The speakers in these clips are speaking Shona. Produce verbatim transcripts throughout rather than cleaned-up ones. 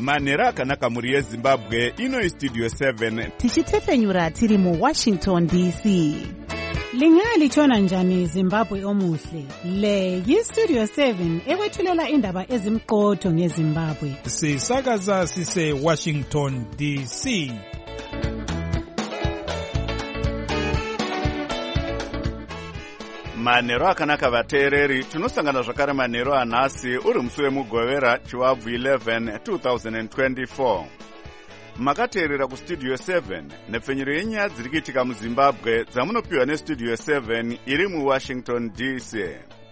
manhero akanaka muri yezimbabwe. Ino istudio seven tichitefenyura tiri muwashington D C. Lingalitshona njani Zimbabwe omuhle? Le yistudio seven ekwethulela indaba ezimqotho ngeZimbabwe. Sisakaza sise Washington D C. manhero akanaka vateereri, tinosangana zvakare manhero anhasi uri musi wemugovera chiwabvu eleven twenty twenty-four. Makateerera kustudio seven nepfenyuro yenyaya dziri kuitika muZimbabwe dzamunopiwa nestudio seven iri muWashington D C.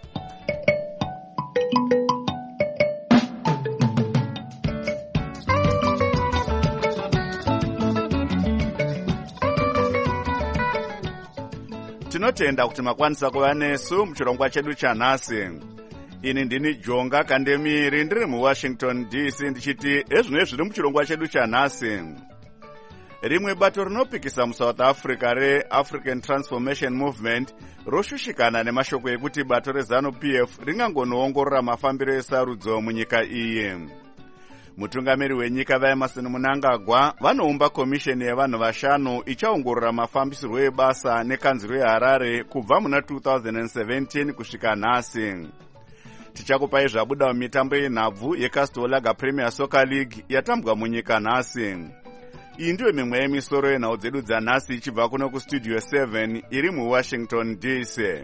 Tinotenda kuti makwanisa kuva nesu muchirongwa chedu chanhasi. Ini ndini Jonga Kandemiri ndiri muWashington D C ndichiti ezvino zviri muchirongwa chedu chanhasi. Rimwe bato rinopikisa muSouth Africa reAfrican Transformation Movement roshushikana nemashoko ekuti bato reZANU-P F ringangonoongorora mafambiro esarudzo munyika iyi. Mutungamiri wenyika vaEmmerson Mnangagwa vanoumba komisheni yevanhu vashanu ichaongorora mafambisirwo ebasa nekanzuro yeHarare kubva muna two thousand seventeen kusvika nhasi. Tichakupai zvabuda mumitambo yenhabvu yeCastor Premier Soccer League yatambwa munyika nhasi. Iyi ndiyo mimwe yemisoro yenhau dzedu dzanhasi ichibva kuno kustudio seven iri muWashington D C.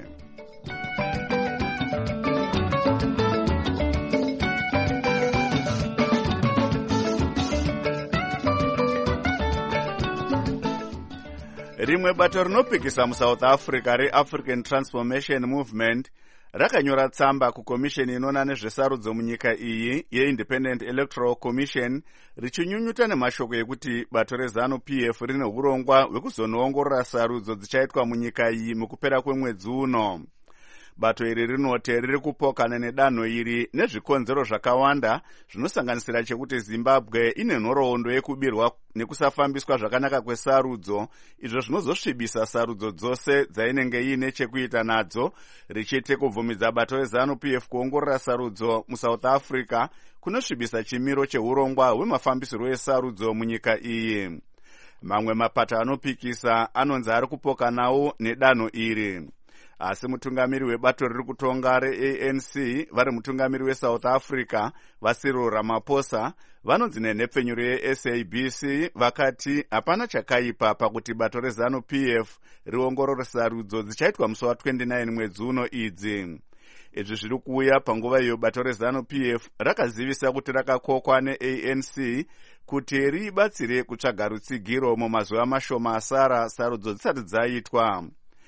Rimwe bato rinopikisa muSouth Africa reAfrican Transformation Movement rakanyora tsamba kukomisheni inoona nezvesarudzo munyika iyi yeIndependent Electoral Commission richinyunyuta nemashoko ekuti bato reZANU-P F rine urongwa hwekuzonoongorora sarudzo dzichaitwa munyika iyi mukupera kwemwedzi uno. Bato iri rinoti riri kupokana nedanho iri nezvikonzero zvakawanda zvinosanganisira chekuti Zimbabwe ine nhoroondo yekubirwa nekusafambiswa zvakanaka kwesarudzo, izvo zvinozosvibisa sarudzo dzose dzainenge iine chekuita nadzo, richiti kubvumidza bato reZANU-P F kuongorora sarudzo muSouth Africa kunosvibisa chimiro cheurongwa hwemafambisirwo esarudzo munyika iyi. Mamwe mapato anopikisa anonzi ari kupokanawo nedanho iri. Asi mutungamiri webato riri kutonga reA N C vari mutungamiri weSouth Africa vaCyril Ramaphosa vanonzi nenhepfenyuro yeS A B C vakati hapana chakaipa pakuti bato reZANU-P F riongorore sarudzo dzichaitwa musi wa29 mwedzi uno idzi. Izvi zviri kuuya panguva iyo bato reZANU-P F rakazivisa kuti rakakokwa neA N C kuti ribatsire kutsvaga rutsigiro mumazuva mashoma asara sarudzo dzisati dzaitwa.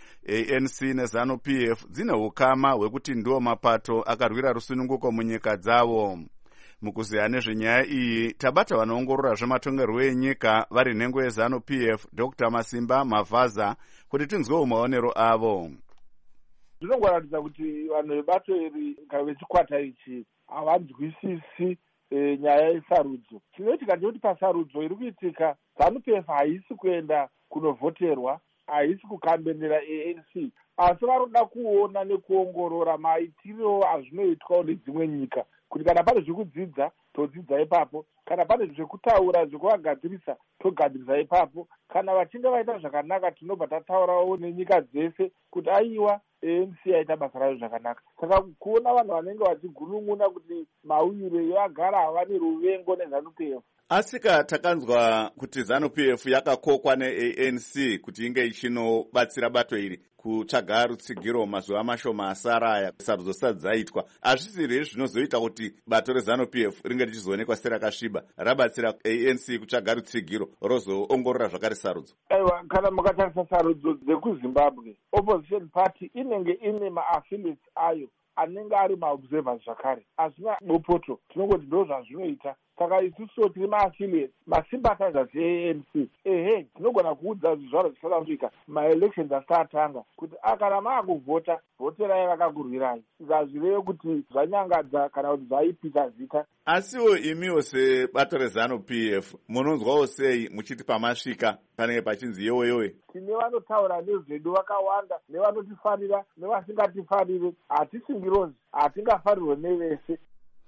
A N C neZANU-P F dzine ukama hwekuti ndiwo mapato akarwira rusununguko munyika dzavo. Mukuziya nezvenyaya iyi tabata vanoongorora zvematongerwo enyika vari nhengo yeZANU-P F Doctor Masimba Mavaza kuti tinzwewo maonero avo. Zvinongoratidza kuti vanhu vebato iri vechikwata ichi havanzwisisi e, nyaya yesarudzo. Chinoitika ndechekuti pasarudzo iri kuitika ZANU-P F haisi kuenda kunovhoterwa, haisi kukambenera A N C, asi varoda kuona nekuongorora maitiriro azvinoitwawo nedzimwe nyika, kuti kana pane zvekudzidza todzidza ipapo, kana pane zvekutaura zvekuvagadzirisa togadzirisa ipapo, kana vachinge vaita zvakanaka tinobva tataurawo nenyika dzese kuti aiwa A N C yaita basa rayo zvakanaka. Saka kuona vanhu vanenge vachigunun'una kuti mauyiro yagara havane ruvengo neZANU-P F. Asika takanzwa kuti ZANU-P F yakakokwa neA N C kuti inge ichinobatsira bato iri kutsvaga rutsigiro mazuva mashoma asara aya sarudzo dzisati dzaitwa. Hazvisiri zvinozoita kuti bato reZANU-P F ringe richizoonekwa serakasviba rabatsira A N C kutsvaga rutsigiro rozoongorora zvakare sarudzo. Aiwa, kana mukatarisa sarudzo dzekuZimbabwe, opposition party inenge ine maaffiliates ayo anenge ari maobservers zvakare, asina bopoto, tinongoti ndo zvazvinoita. Saka isusu tiri maaffiliates, masympathizers eA N C, ehe tinogona kuudza zvizvaro zveSouth Africa maelections asati atanga kuti akana maakuvhota vhoterai vakakurwirai, zazvireve kuti zvanyangadza kana kuti zvaipisa zita. Asiwo imiwo sebato reZANU-P F munonzwawo sei muchiti pamasvika panenge pachinzi yowe yowe? Tine vanotaura nezvedu vakawanda, nevanotifarira nevasingatifarire, hatisingirozi, hatingafarirwe nevese.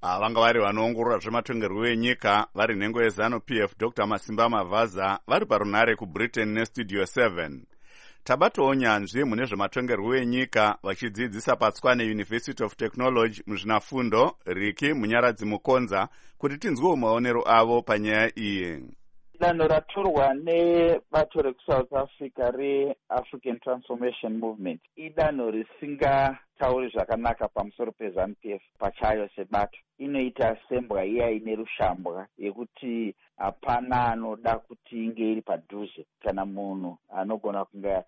vanga vari vanoongorora zvematongerwo enyika vari nhengo yeZanu-P F Doctor Masimba Mavhaza vari parunare kuBritain neStudio seven. Tabatowo nyanzvi mune zvematongerwo enyika vachidzidzisa paTswane University of Technology muzvinafundo Riki Munyaradzi Mukonza kuti tinzwewo maonero avo panyaya iyi. Danho ratorwa nebato rekuSouth Africa reAfrican Transformation Movement idanho risingatauri zvakanaka pamusoro peZanu-P F pachayo sebato. Inoita sembwa iya ine rushambwa yekuti hapana anoda kuti inge iri padhuze kana munhu anogona kunge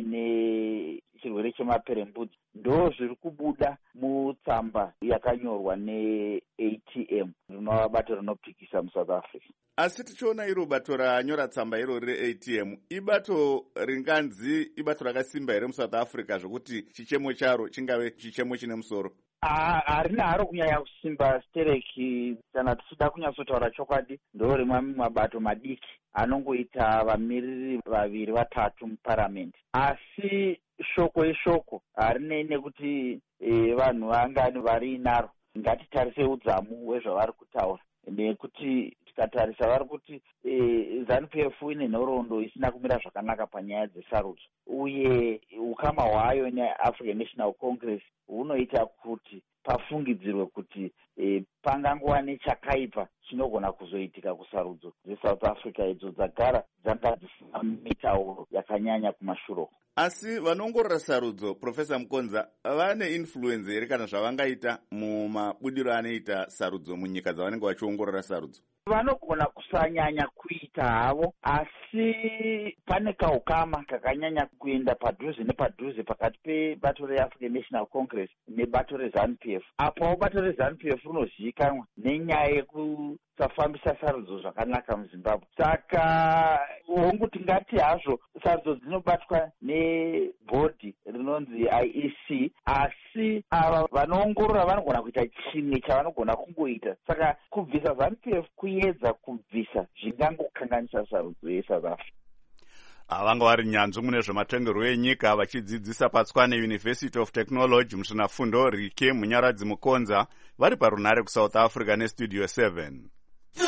aine chirwere chemaperembudzi. Ndo zviri kubuda mutsamba yakanyorwa neA T M rinova bato rinopikisa muSouth Africa. Asi tichiona iro bato ranyora tsamba irori reA T M ibato ringanzi ibato rakasimba here muSouth Africa zvokuti chichemo charo chingave chichemo chine musoro? Harina haro kunyanya kusimba stereki, kana tichida kunyatsotaura chokwadi ndo rimwe mabato madiki anongoita vamiriri vaviri vatatu muparamende. Asi shoko ishoko harinei nekuti e, vanhu vangani vari naro. Ngatitarise udzamu hwezvavari kutaura nekuti tikatarisa vari kuti e, Zanu-P F ine nhoroondo isina kumira zvakanaka panyaya dzesarudzo, uye ukama hwayo neAfrican National Congress hunoita kuti pafungidzirwe kuti e, pangangova nechakaipa chinogona kuzoitika kusarudzo dzeSouth Africa idzo dzagara dzanga dzisina mitauro yakanyanya kumashure. Asi vanoongorora sarudzo, Profesa Mukonza, vane influence here kana zvavangaita mumabudiro anoita sarudzo munyika dzavanenge vachiongorora sarudzo? Vanogona kusanyanya kuita havo, asi pane kaukama kakanyanya kuenda padhuze nepadhuze pakati pebato reAfrican National Congress nebato reZanu-P F. Apawo bato reZanu-P F rinozivikanwa nenyaya yekusafambisa sarudzo zvakanaka muZimbabwe. Saka honguti ngati hazvo sarudzo dzinobatwa nebhodhi rinonzi I E C, asi ava vanoongorora vanogona kuita chimwe chavanogona kungoita. Saka kubvisa Zanu-P F kuedza kubvisa zvingangokanganisa sarudzo yeSouth Africa. Vanga vari nyanzvi mune zvematongerwo enyika vachidzidzisa paTswane University of Technology muzvinafundo Riki Munyaradzi Mukonza vari parunare kuSouth Africa neStudio seven. The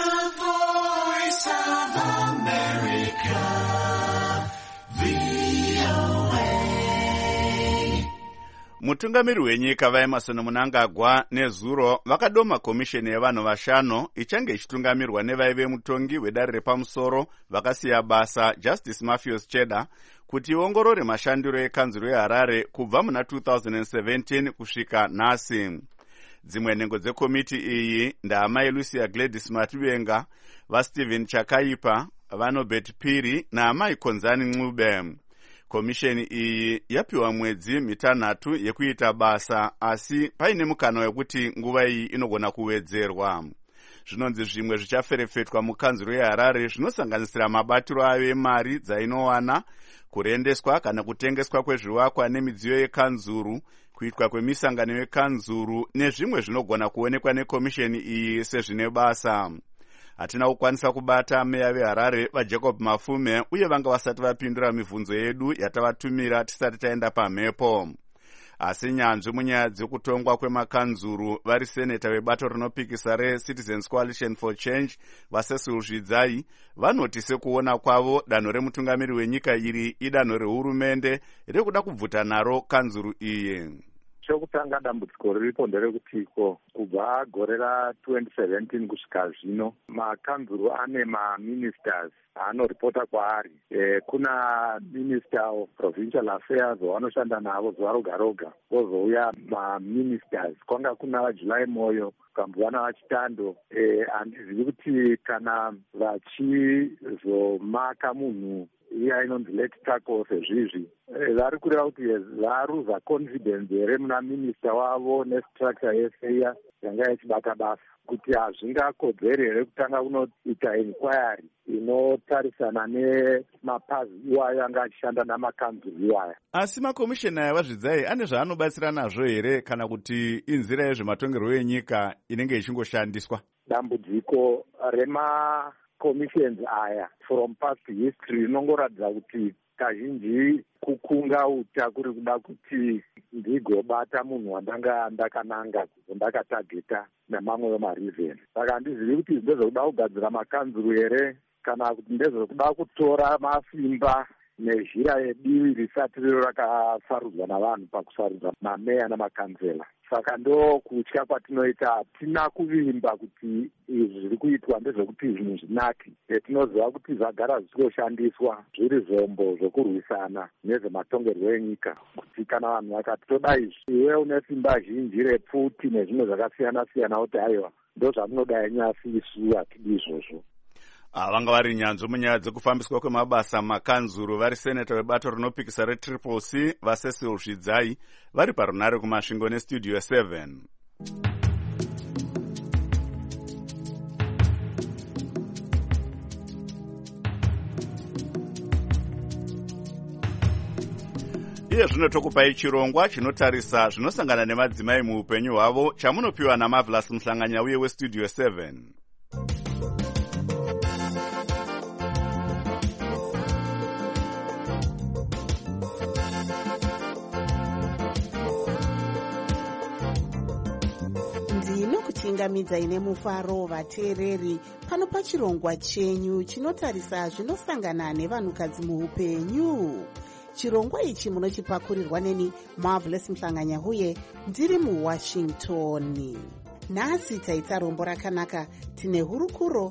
Voice of America, V O A. Mutungamiri wenyika vaEmmerson Mnangagwa nezuro vakadoma komisheni yevanhu vashanu ichange ichitungamirwa nevaive mutongi wedare repamusoro vakasiya basa Justice Matthews Cheda kuti iongorore mashandiro ekanzuro yeHarare kubva muna two thousand seventeen kusvika nhasi. Dzimwe nhengo dzekomiti iyi ndaamai Lucia Gladys Mativenga, vaStephen Chakaipa, vaNobert Piri naamai Konzani Ncube. Komisheni iyi yapiwa mwedzi mitanhatu yekuita basa, asi paine mukana wekuti nguva iyi inogona kuwedzerwa. Zvinonzi zvimwe zvichaferefetwa mukanzuro yeHarare zvinosanganisira mabatiro ayo emari dzainowana, kurendeswa kana kutengeswa kwezvivakwa nemidziyo yekanzuru, kuitwa kwemisangano yekanzuru nezvimwe zvinogona kuonekwa nekomisheni iyi sezvine basa. Hatina kukwanisa kubata meya veHarare vaJacob Mafume uye vanga vasati vapindura mibvunzo yedu yatavatumira tisati taenda pamhepo. Asi nyanzvi munyaya dzekutongwa kwemakanzuru vari seneta vebato rinopikisa reCitizens Coalition for Change vaCecil Zvidzai vanoti sekuona kwavo danho remutungamiri wenyika iri idanho rehurumende rekuda kubvuta naro kanzuru iyi. Chokutanga dambudziko riripo nderekutiko kubva gore ratwenty seventeen kusvika zvino makanzuru ane maministers anoripota kwaari. E, kuna minister of provincial affairs wanoshanda navo zuva roga roga, kwozouya maministers kwanga kuna vaJuly Moyo, kambwana vachitando. E, handizivi kuti kana vachizomaka munhu iya inonzi late tako sezvizvi vari kureva kuti varuza confidence here muna minista wavo nestructure yese iya yanga ichibata basa, kuti hazvingakodzeri here kutanga kunoita inquiry inotarisana nemapazi iwayo anga achishanda namakanzuru iwaya. Asi makomisheni aya vaZvidzai ane zvaanobatsira nazvo here kana kuti inzira yezvematongerwo enyika inenge ichingoshandiswa? Dambudziko rema commissions aya from past history rinongoratidza kuti kazhinji kukunga uta kuri kuda kuti ndigobata munhu wandanga ndakananga ndakatageta nemamwe wemarivheni. Saka handizivi kuti ndezvokuda kugadzira makanzuru here kana kuti ndezvokuda kutora masimba nezhira yedivi risati riro rakasarudzwa navanhu pakusarudza mameya namakanzela. Saka ndo kutya kwatinoita. Hatina kuvimba kuti izvi zviri kuitwa ndezvekuti zvinhu zvinaki. Tinoziva kuti zvagara zvichingoshandiswa zviri zvombo zvokurwisana nezvematongerwo enyika, kuti kana vanhu vakati toda izvi, iwe une simba zhinji repfuti nezvimwe zvakasiyana siyana, kuti aiwa ndo zvamunoda nyasi, isu hatidi izvozvo. Vanga vari nyanzvi munyaya dzekufambiswa kwemabasa makanzuru vari seneta webato rinopikisa retriple C vaCecil Zvidzai vari parunare kumasvingo nestudio seven. Iye zvino tokupai chirongwa chinotarisa zvinosangana nemadzimai muupenyu hwavo chamunopiwa naMarvelous Muhlanganya uye westudio seven. Ndinokuchingamidza ine mufaro vateereri pano pachirongwa chenyu chinotarisa zvinosangana nevanhukadzi muupenyu. Chirongwa ichi munochipakurirwa neni Marvelous Muhlanganya uye ndiri muWashington. Nhasi taita rombo rakanaka, tine hurukuro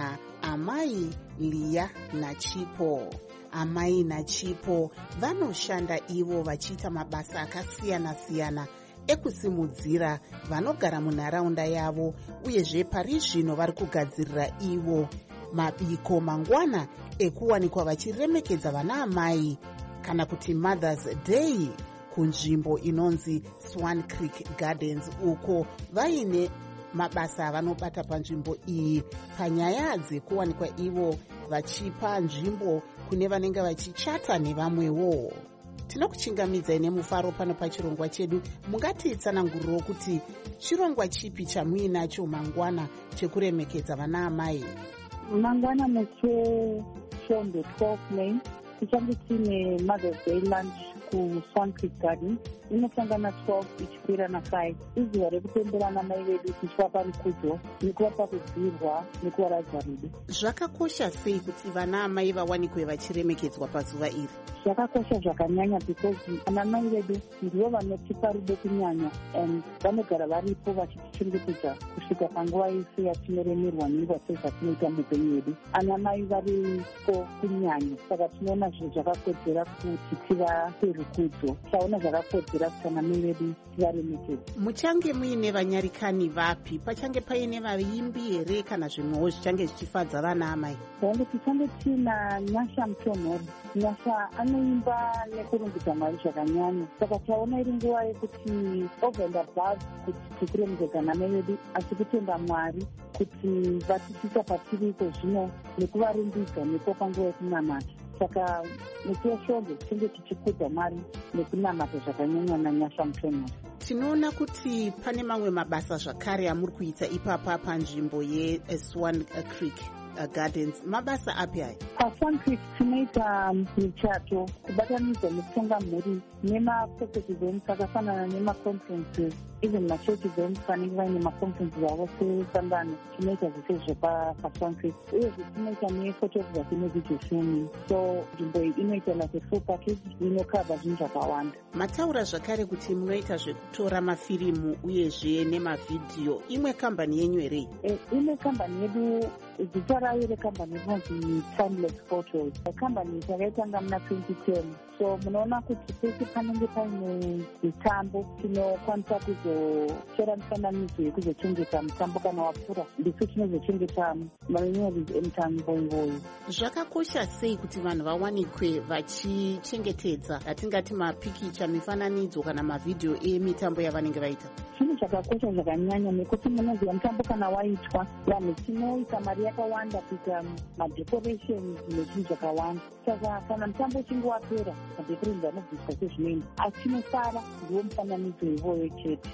naamai Lia naChipo. Amai naChipo vanoshanda ivo vachiita mabasa akasiyana siyana ekusimudzira vanogara munharaunda yavo, uyezve pari zvino vari kugadzirira ivo mabiko mangwana ekuwanikwa vachiremekedza vana amai kana kuti Mother's Day kunzvimbo inonzi Swan Creek Gardens, uko vaine mabasa avanobata panzvimbo iyi panyaya dzekuwanikwa ivo vachipa nzvimbo kune vanenge vachichata nevamwewo. Tinokuchingamidza ine mufaro pano pachirongwa chedu. Mungatitsananguriro kuti chirongwa chipi chamuinacho mangwana chekuremekedza vana amai? Mangwana neche Shombe twelve May tichange tine Mother's Day lunch ku Swan Creek Garden. Inosangana twelve ichikwira na five. Izuva rekutemberana mai vedu tichivapa rukudzo nekuvapa kudzirwa nekuvaradza rudo. Zvakakosha sei kuti vana amai vawanikwe vachiremekedzwa pazuva iri? Zvakakosha zvakanyanya because ana mai vedu ndivo vanotipa rudo kunyanya, and vanogara varipo vachitichengetedza kusvika panguva yese yatinoremerwa nenguva sezvatinoita muupenyu hwedu. Ana mai varipo kunyanya, saka tinoona zvinhu zvakakodzera kuti tivape rukudzo. Taona zvakakodzera kuti ana mai vedu tivaremekedze. Muchange muine vanyarikani vapi? Pachange paine vaimbi here kana zvimwewo zvichange zvichifadza vana amai? Vange tichange tina Nyasha Mutonhori. Nyasha anoimba nekurumbidza Mwari zvakanyanya, saka taona iri nguva yekuti over and above kuti tikuremekedza ana mai vedu, asi kutenda Mwari kuti vatisisa patiriko zvino nekuvarumbidza nepo panguva yekunamata. Saka necheshombe tinge tichikudza Mwari nekunamata zvakanyanya naNyasha Mutonhori. Tinoona kuti pane mamwe mabasa zvakare amuri kuita ipapa panzvimbo yeSwan Creek Gardens. Mabasa api aya? PaSwan Creek tinoita michato kubatanidza nekutonga mhuri nemapurojekti events akafanana nemaconferences, even machechi events vanenge vaine maconferences avo sesangano. Tinoita zvese zvepaSwan Creek, uyezve tinoita nephotography nevideo filming. So nzvimbo iyi inoita like a full package inokava zvinhu zvakawanda. Mataura zvakare kuti munoita zvekutora mafirimu uyezve nemavhidhiyo. Imwe kambani yenyu here? E, imwe kambani yedu zita rayo rekambani inonzi Timeless Photos. Kambani takaitanga muna twenty ten. So munoona kuti pese panenge paine mitambo tinokwanisa kuzotora mifananidzo yekuzochengeta mutambo kana wapfuura, ndisu tinozochengeta mamemories emutambo iwoyo. Zvakakosha sei kuti vanhu vawanikwe vachichengetedza atingati mapikicha, mifananidzo kana mavhidhiyo emitambo yavanenge vaita? Chinhu chakakosha zvakanyanya nekuti munoziva mutambo kana waitwa, vanhu tinoisa mari yakawanda kuita madecorations nezvinhu zvakawanda. Saka kana mutambo uchinge wapera, madecorations anobviswa sezvinoenda, asi chinosara ndiwo mufananidzo iwoyo chete.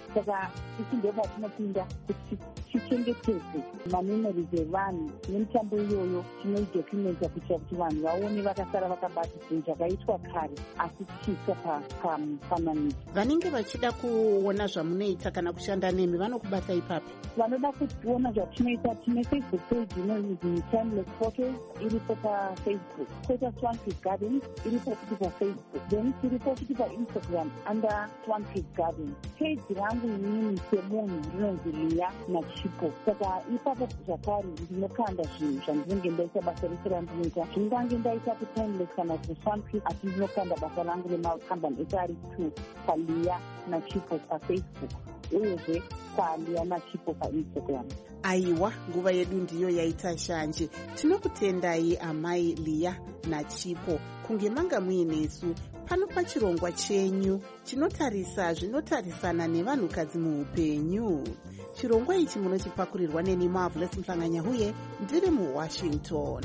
saka isi ndo patinopinda kuti tichengetedze mamemories evanhu nemitambo iyoyo tinoidocumenta kuitira kuti vanhu vaone vakasara vakabata zvinhu zvakaitwa kare asi tichiisa pamufananidzo. vanenge vachida kuona zvamunoita kana kushanda nemi vanokubata ipapi? vanoda kuona zvatinoita tine Facebook page inonzi Timeless Photos iripo pafacebook, koita Swanfield Gardens iripo futi pafacebook, then tiripo futi paInstagram under Swanfield Gardens. Page rangu inini semunhu rinonzi Leah Nachipo, saka ipapo zvakare ndinokanda zvinhu zvandinenge ndaita basa rese randinoita. Ndingange ndaita kuTimeless kana kuSwanfield asi ndinokanda basa rangu remakambani ese ari two paLeah Nachipo pafacebook uyezve paLeah Nachipo paInstagram. aiwa, nguva yedu ndiyo yaita shanje. Tinokutendai amai Leah Nachipo kunge manga muinesu pano pachirongwa chenyu chinotarisa zvinotarisana nevanhukadzi muupenyu. Chirongwa ichi munochipakurirwa neni Marvelous Mhlanganya-Huye ndiri muWashington.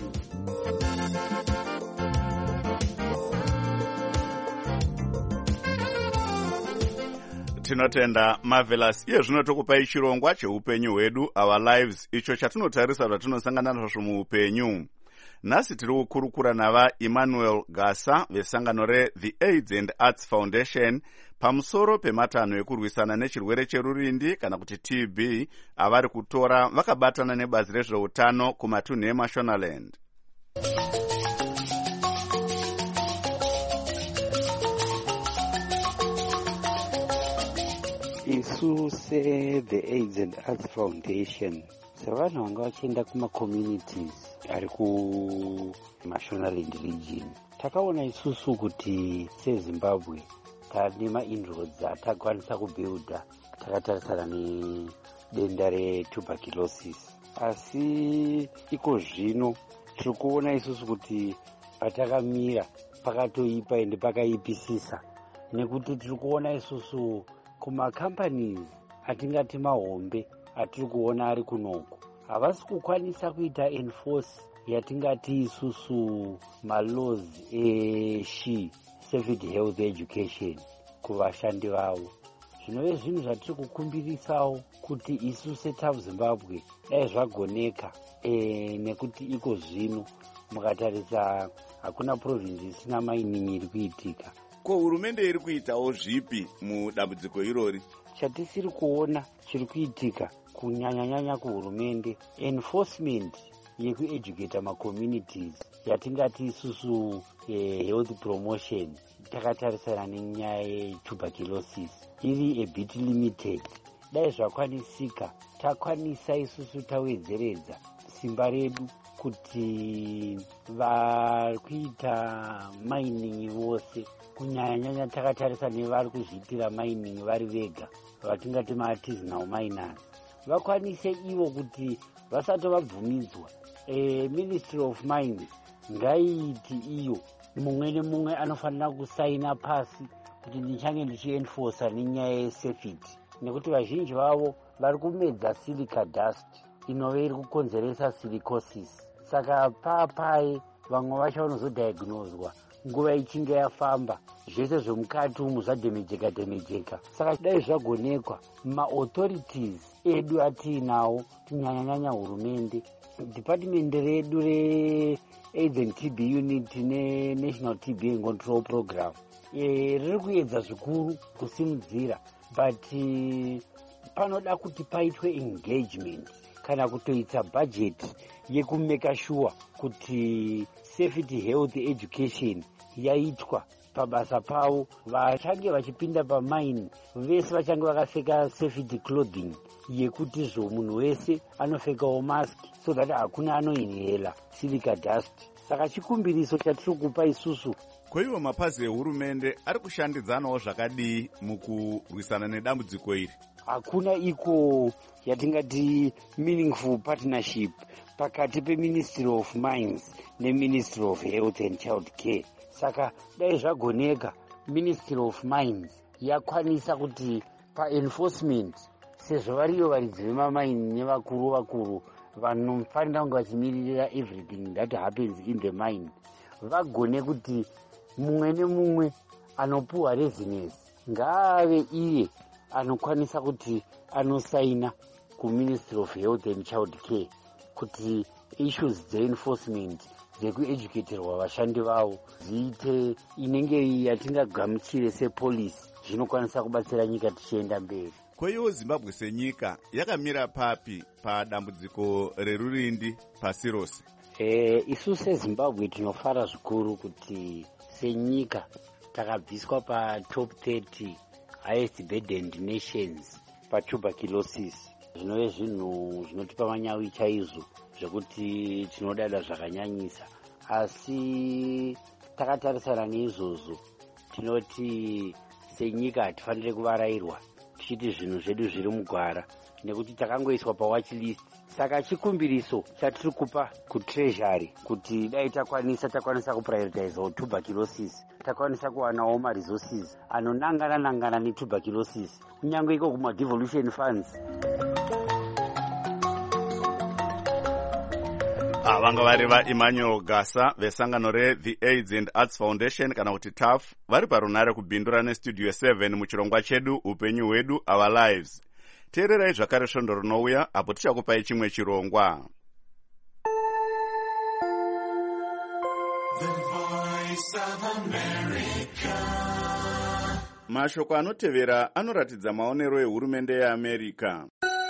Tinotenda Marvelous. Iye zvino tokupai chirongwa cheupenyu hwedu, Our Lives, icho chatinotarisa zvatinosangana nazvo muupenyu. Nhasi tiri kukurukura nava Emmanuel Gasa vesangano reThe AIDS and Arts Foundation pamusoro pematanho ekurwisana nechirwere cherurindi kana kuti T B avari kutora vakabatana nebazi rezveutano kumatunhu eMashonaland. Isu seThe AIDS and Arts Foundation sevanhu vanga vachienda kuma-communities ari kuMashonaland region, takaona isusu kuti seZimbabwe tane ma-inroads atakwanisa kubuilda takatarisana nedenda retuberculosis, asi iko zvino tiri kuona isusu kuti patakamira pakatoipa ende pakaipisisa, nekuti tiri kuona isusu kuma-companies atingati mahombe atiri kuona ari kunoko havasi kukwanisa kuita enforce yatingati isusu malaws eShe Safety Health Education kuvashandi vavo. Zvinove zvinhu zvatiri kukumbirisawo kuti isu setafu Zimbabwe dai zvagoneka e, nekuti iko zvino mukatarisa hakuna province isina mining iri kuitika. Ko hurumende iri kuitawo zvipi mudambudziko irori? Chatisiri kuona chiri kuitika kunyanya-nyanya kuhurumende enforcement yekueducata ma-communities yatingati isusu eh, health promotion takatarisana nenyaya yetuberculosis iri a bit limited. Dai zvakwanisika takwanisa isusu tawedzeredza simba redu kuti vari kuita mining vose, kunyanya-nyanya takatarisa nevari kuzviitira mining vari vega vatingati ma-artisanal miners, vakwanise ivo kuti vasati vabvumidzwa. E, Ministry of Mines ngaiiti iyo mumwe nemumwe anofanira kusaina pasi kuti ndichange ndichienforsa nenyaya yesafety, nekuti vazhinji vavo vari kumedza silica dust inove iri kukonzeresa silicosis. Saka papai vamwe vacho vanozodiagnoswa nguva ichinge yafamba, zvese zvomukati umu zvadhemejeka dhemejeka. Saka dai zvagonekwa ma-authorities edu atiinawo, kunyanya-nyanya hurumende, department redu re-AIDS and T B unit ne-National T B Control Program e, riri kuedza zvikuru kusimudzira, but e, panoda kuti paitwe engagement kana kutoita budget yekumeka sure kuti safety health education yaitwa pabasa pavo. Vachange vachipinda pamine vese vachange vakapfeka safety clothing yekuti zvo munhu wese anopfekawo mask so that hakuna anoinhela silica dust. Saka chikumbiriso chatiri kupa isusu. Koivo mapazi ehurumende ari kushandidzanawo zvakadii mukurwisana nedambudziko iri? Hakuna iko yatingati meaningful partnership pakati peMinistry of Mines neMinistry of Health and Child Care. Saka dai zvagoneka Ministry of Mines yakwanisa kuti pa-enforcement, sezvo variyo varidzi vemamaini nevakuru vakuru vanofanira kunge vachimiririra everything that happens in the mine, vagone kuti mumwe nemumwe anopuhwa residence ngaave iye anokwanisa kuti anosaina kuministry of health and child care kuti issues dze-enforcement dzekueducaterwa vashandi vavo dziite inenge yatingagamuchire sepolisi zvinokwanisa kubatsira nyika tichienda mberi. Kweyo Zimbabwe senyika yakamira papi padambudziko rerurindi pasi rose? E, isu seZimbabwe tinofara zvikuru kuti senyika takabviswa pa top thirty highest burdened nations pa tuberculosis. Zvinove zvinhu zvinotipa manyawi chaizvo zvekuti tinodada zvakanyanyisa, asi takatarisana neizvozvo tinoti senyika hatifanire kuvarairwa tichiti zvinhu zvedu zviri mugwara nekuti takangoiswa pawatch list. Saka chikumbiriso chatiri kupa kutreasury kuti dai takwanisa takwanisa kuprioritize tuberculosis, takwanisa kuwanawo maresources anonangana nangana netuberculosis kunyange iko kuma devolution funds. Vanga vari vaEmmanuel Gasa vesangano reThe AIDS and Arts Foundation kana kuti T A F vari parunare kubhindura nestudio seven muchirongwa chedu upenyu hwedu our lives. Teererai zvakare svondo rinouya apo tichakupai chimwe chirongwa. Mashoko anotevera anoratidza maonero ehurumende yeAmerica.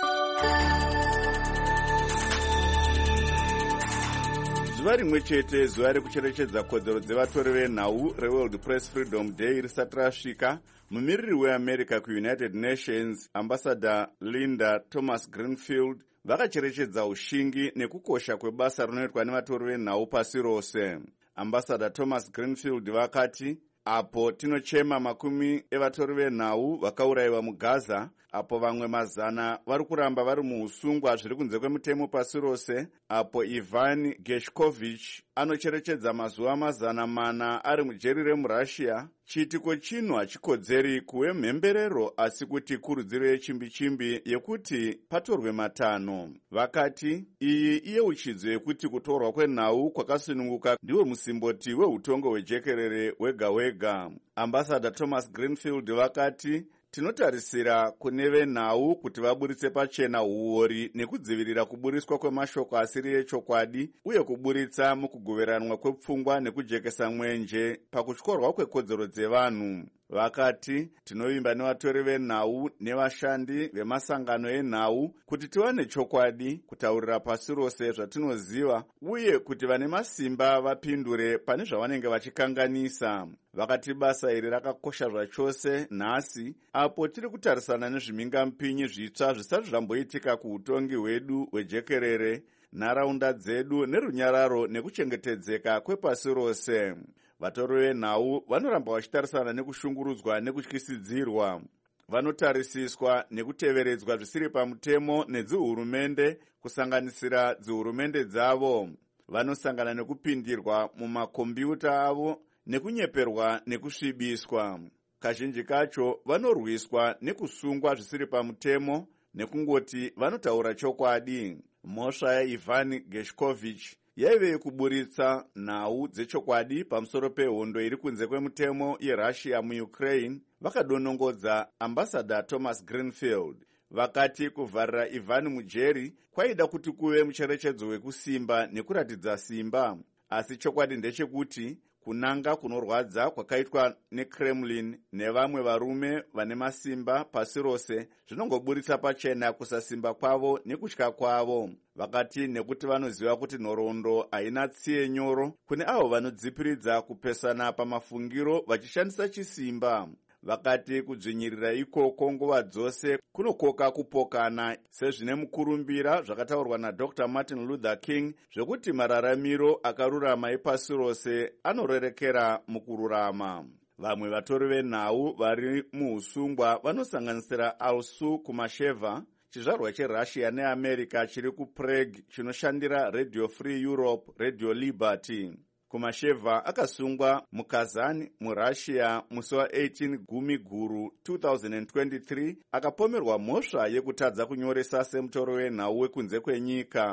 Zuva rimwe chete zuva rekucherechedza kodzero dzevatori venhau reWorld Press Freedom Day risati rasvika, mumiriri weAmerica kuUnited Nations Ambassador Linda Thomas Greenfield vakacherechedza ushingi nekukosha kwebasa rinoitwa nevatori venhau pasi rose. Ambassador Thomas Greenfield vakati, apo tinochema makumi evatori venhau vakaurayiwa muGaza, apo vamwe mazana vari kuramba vari muusungwa zviri kunze kwemutemo pasi rose, apo Ivan Gershkovich anocherechedza mazuva mazana mana ari mujeri remuRussia, chiitiko chino hachikodzeri kuve mhemberero asi kuti kurudziro yechimbi-chimbi yekuti patorwe matanho. Vakati iyi iyeuchidzo yekuti kutorwa kwenhau kwakasununguka ndiwo musimboti weutongo hwejekerere wega wega. Ambassador Thomas Greenfield vakati, tinotarisira kune venhau kuti vaburitse pachena uori nekudzivirira kuburiswa kwemashoko asiri echokwadi uye kuburitsa mukugoveranwa kwepfungwa nekujekesa mwenje pakutyorwa kwekodzero dzevanhu. Vakati, tinovimba nevatori venhau nevashandi vemasangano enhau kuti tiwane chokwadi kutaurira pasi rose zvatinoziva uye kuti vane masimba vapindure pane zvavanenge vachikanganisa. Vakati basa iri rakakosha zvachose nhasi apo tiri kutarisana nezvimingampinyi zvitsva zvisati zvamboitika kuutongi hwedu hwejekerere, nharaunda dzedu nerunyararo nekuchengetedzeka kwepasi rose. Vatori venhau vanoramba vachitarisana nekushungurudzwa nekutyisidzirwa. Vanotarisiswa nekuteveredzwa zvisiri pamutemo nedzihurumende kusanganisira dzihurumende dzavo. Vanosangana nekupindirwa mumakombiyuta avo nekunyeperwa nekusvibiswa. Kazhinji kacho vanorwiswa nekusungwa zvisiri pamutemo nekungoti vanotaura chokwadi. Mhosva yaIvan Gershkovich yaive yekuburitsa nhau dzechokwadi pamusoro pehondo iri kunze kwemutemo yeRussia muUkraine. Vakadonongodza Ambassador Thomas Greenfield. Vakati kuvharira Ivan mujeri kwaida kuti kuve mucherechedzo wekusimba nekuratidza simba, asi chokwadi ndechekuti kunanga kunorwadza kwakaitwa neKremlin nevamwe varume vane masimba pasi rose zvinongoburitsa pachena kusasimba kwavo nekutya kwavo. Vakati nekuti vanoziva kuti nhoroondo haina tsiye nyoro kune avo vanodzipiridza kupesana pamafungiro vachishandisa chisimba. Vakati kudzvinyirira ikoko nguva dzose kunokoka kupokana, sezvine mukurumbira zvakataurwa naDr Martin Luther King zvekuti mararamiro akarurama epasi rose anorerekera mukururama. Vamwe vatori venhau vari muusungwa vanosanganisira Alsu Kumasheva, chizvarwa cheRussia neAmerica chiri kuPrague chinoshandira Radio Free Europe, Radio Liberty. Kumasheva akasungwa muKazani muRussia musi wa18 gumi guru two thousand twenty-three akapomerwa mhosva yekutadza kunyoresa semutoro wenhau wekunze kwenyika.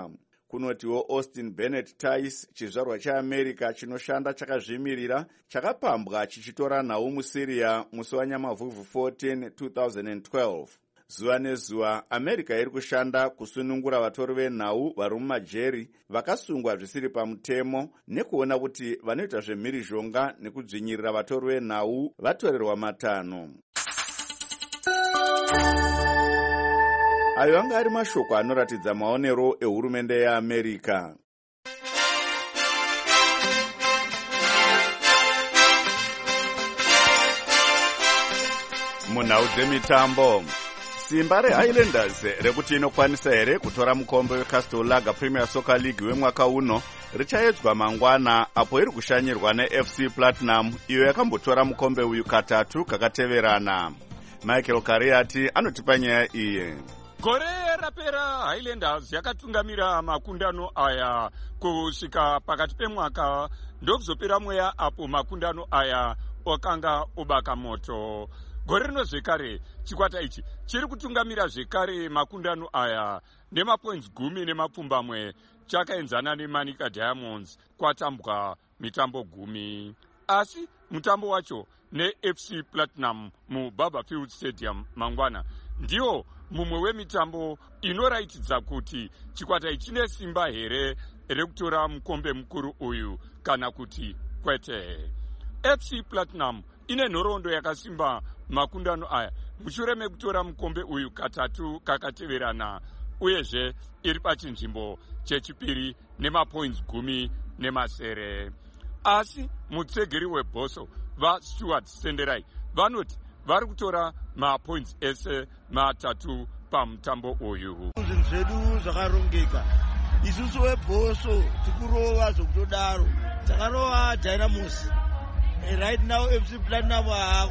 kunotiwo Austin Bennett Tice, chizvarwa cheAmerica chinoshanda chakazvimirira, chakapambwa chichitora nhau muSyria musi waNyamavhuvhu fourteen two thousand twelve. Zuva nezuva America iri kushanda kusunungura vatori venhau vari mumajeri vakasungwa zvisiri pamutemo nekuona kuti vanoita zvemhirizhonga nekudzvinyirira vatori venhau vatorerwa matanho. Ayo anga ari mashoko anoratidza maonero ehurumende yeAmerica. Munhau dzemitambo, simba reHighlanders rekuti inokwanisa here kutora mukombe weCastle Lager Premier Soccer League wemwaka uno richaedzwa mangwana apo iri kushanyirwa neF C Platinum iyo yakambotora mukombe uyu katatu kakateverana. Michael Kariati anotipa nyaya iyi. Gore rapera Highlanders yakatungamira makundano aya kusvika pakati pemwaka ndokuzopera mweya apo makundano aya okanga obaka moto. Gore rino zvekare chikwata ichi chiri kutungamira zvekare makundano aya nemapoints gumi nemapfumbamwe chakaenzana neManica Diamonds kwatambwa mitambo gumi. Asi mutambo wacho neF C Platinum muBarberfield Stadium mangwana ndiwo mumwe wemitambo inoratidza kuti chikwata ichi chine simba here rekutora mukombe mukuru uyu kana kuti kwete. F C Platinum ine nhoroondo yakasimba makundano aya mushure mekutora mukombe uyu katatu kakateverana, uyezve iri pachinzvimbo chechipiri nemapoints gumi nemasere. Asi mutsegeri webhoso vaStuart Senderai vanoti vari kutora mapoints ese matatu pamutambo uyu. Zvinhu zvedu zvakarongeka. Isusu webhoso tikurova zvokutodaro. Takarova Dynamos. Right now F C Platinum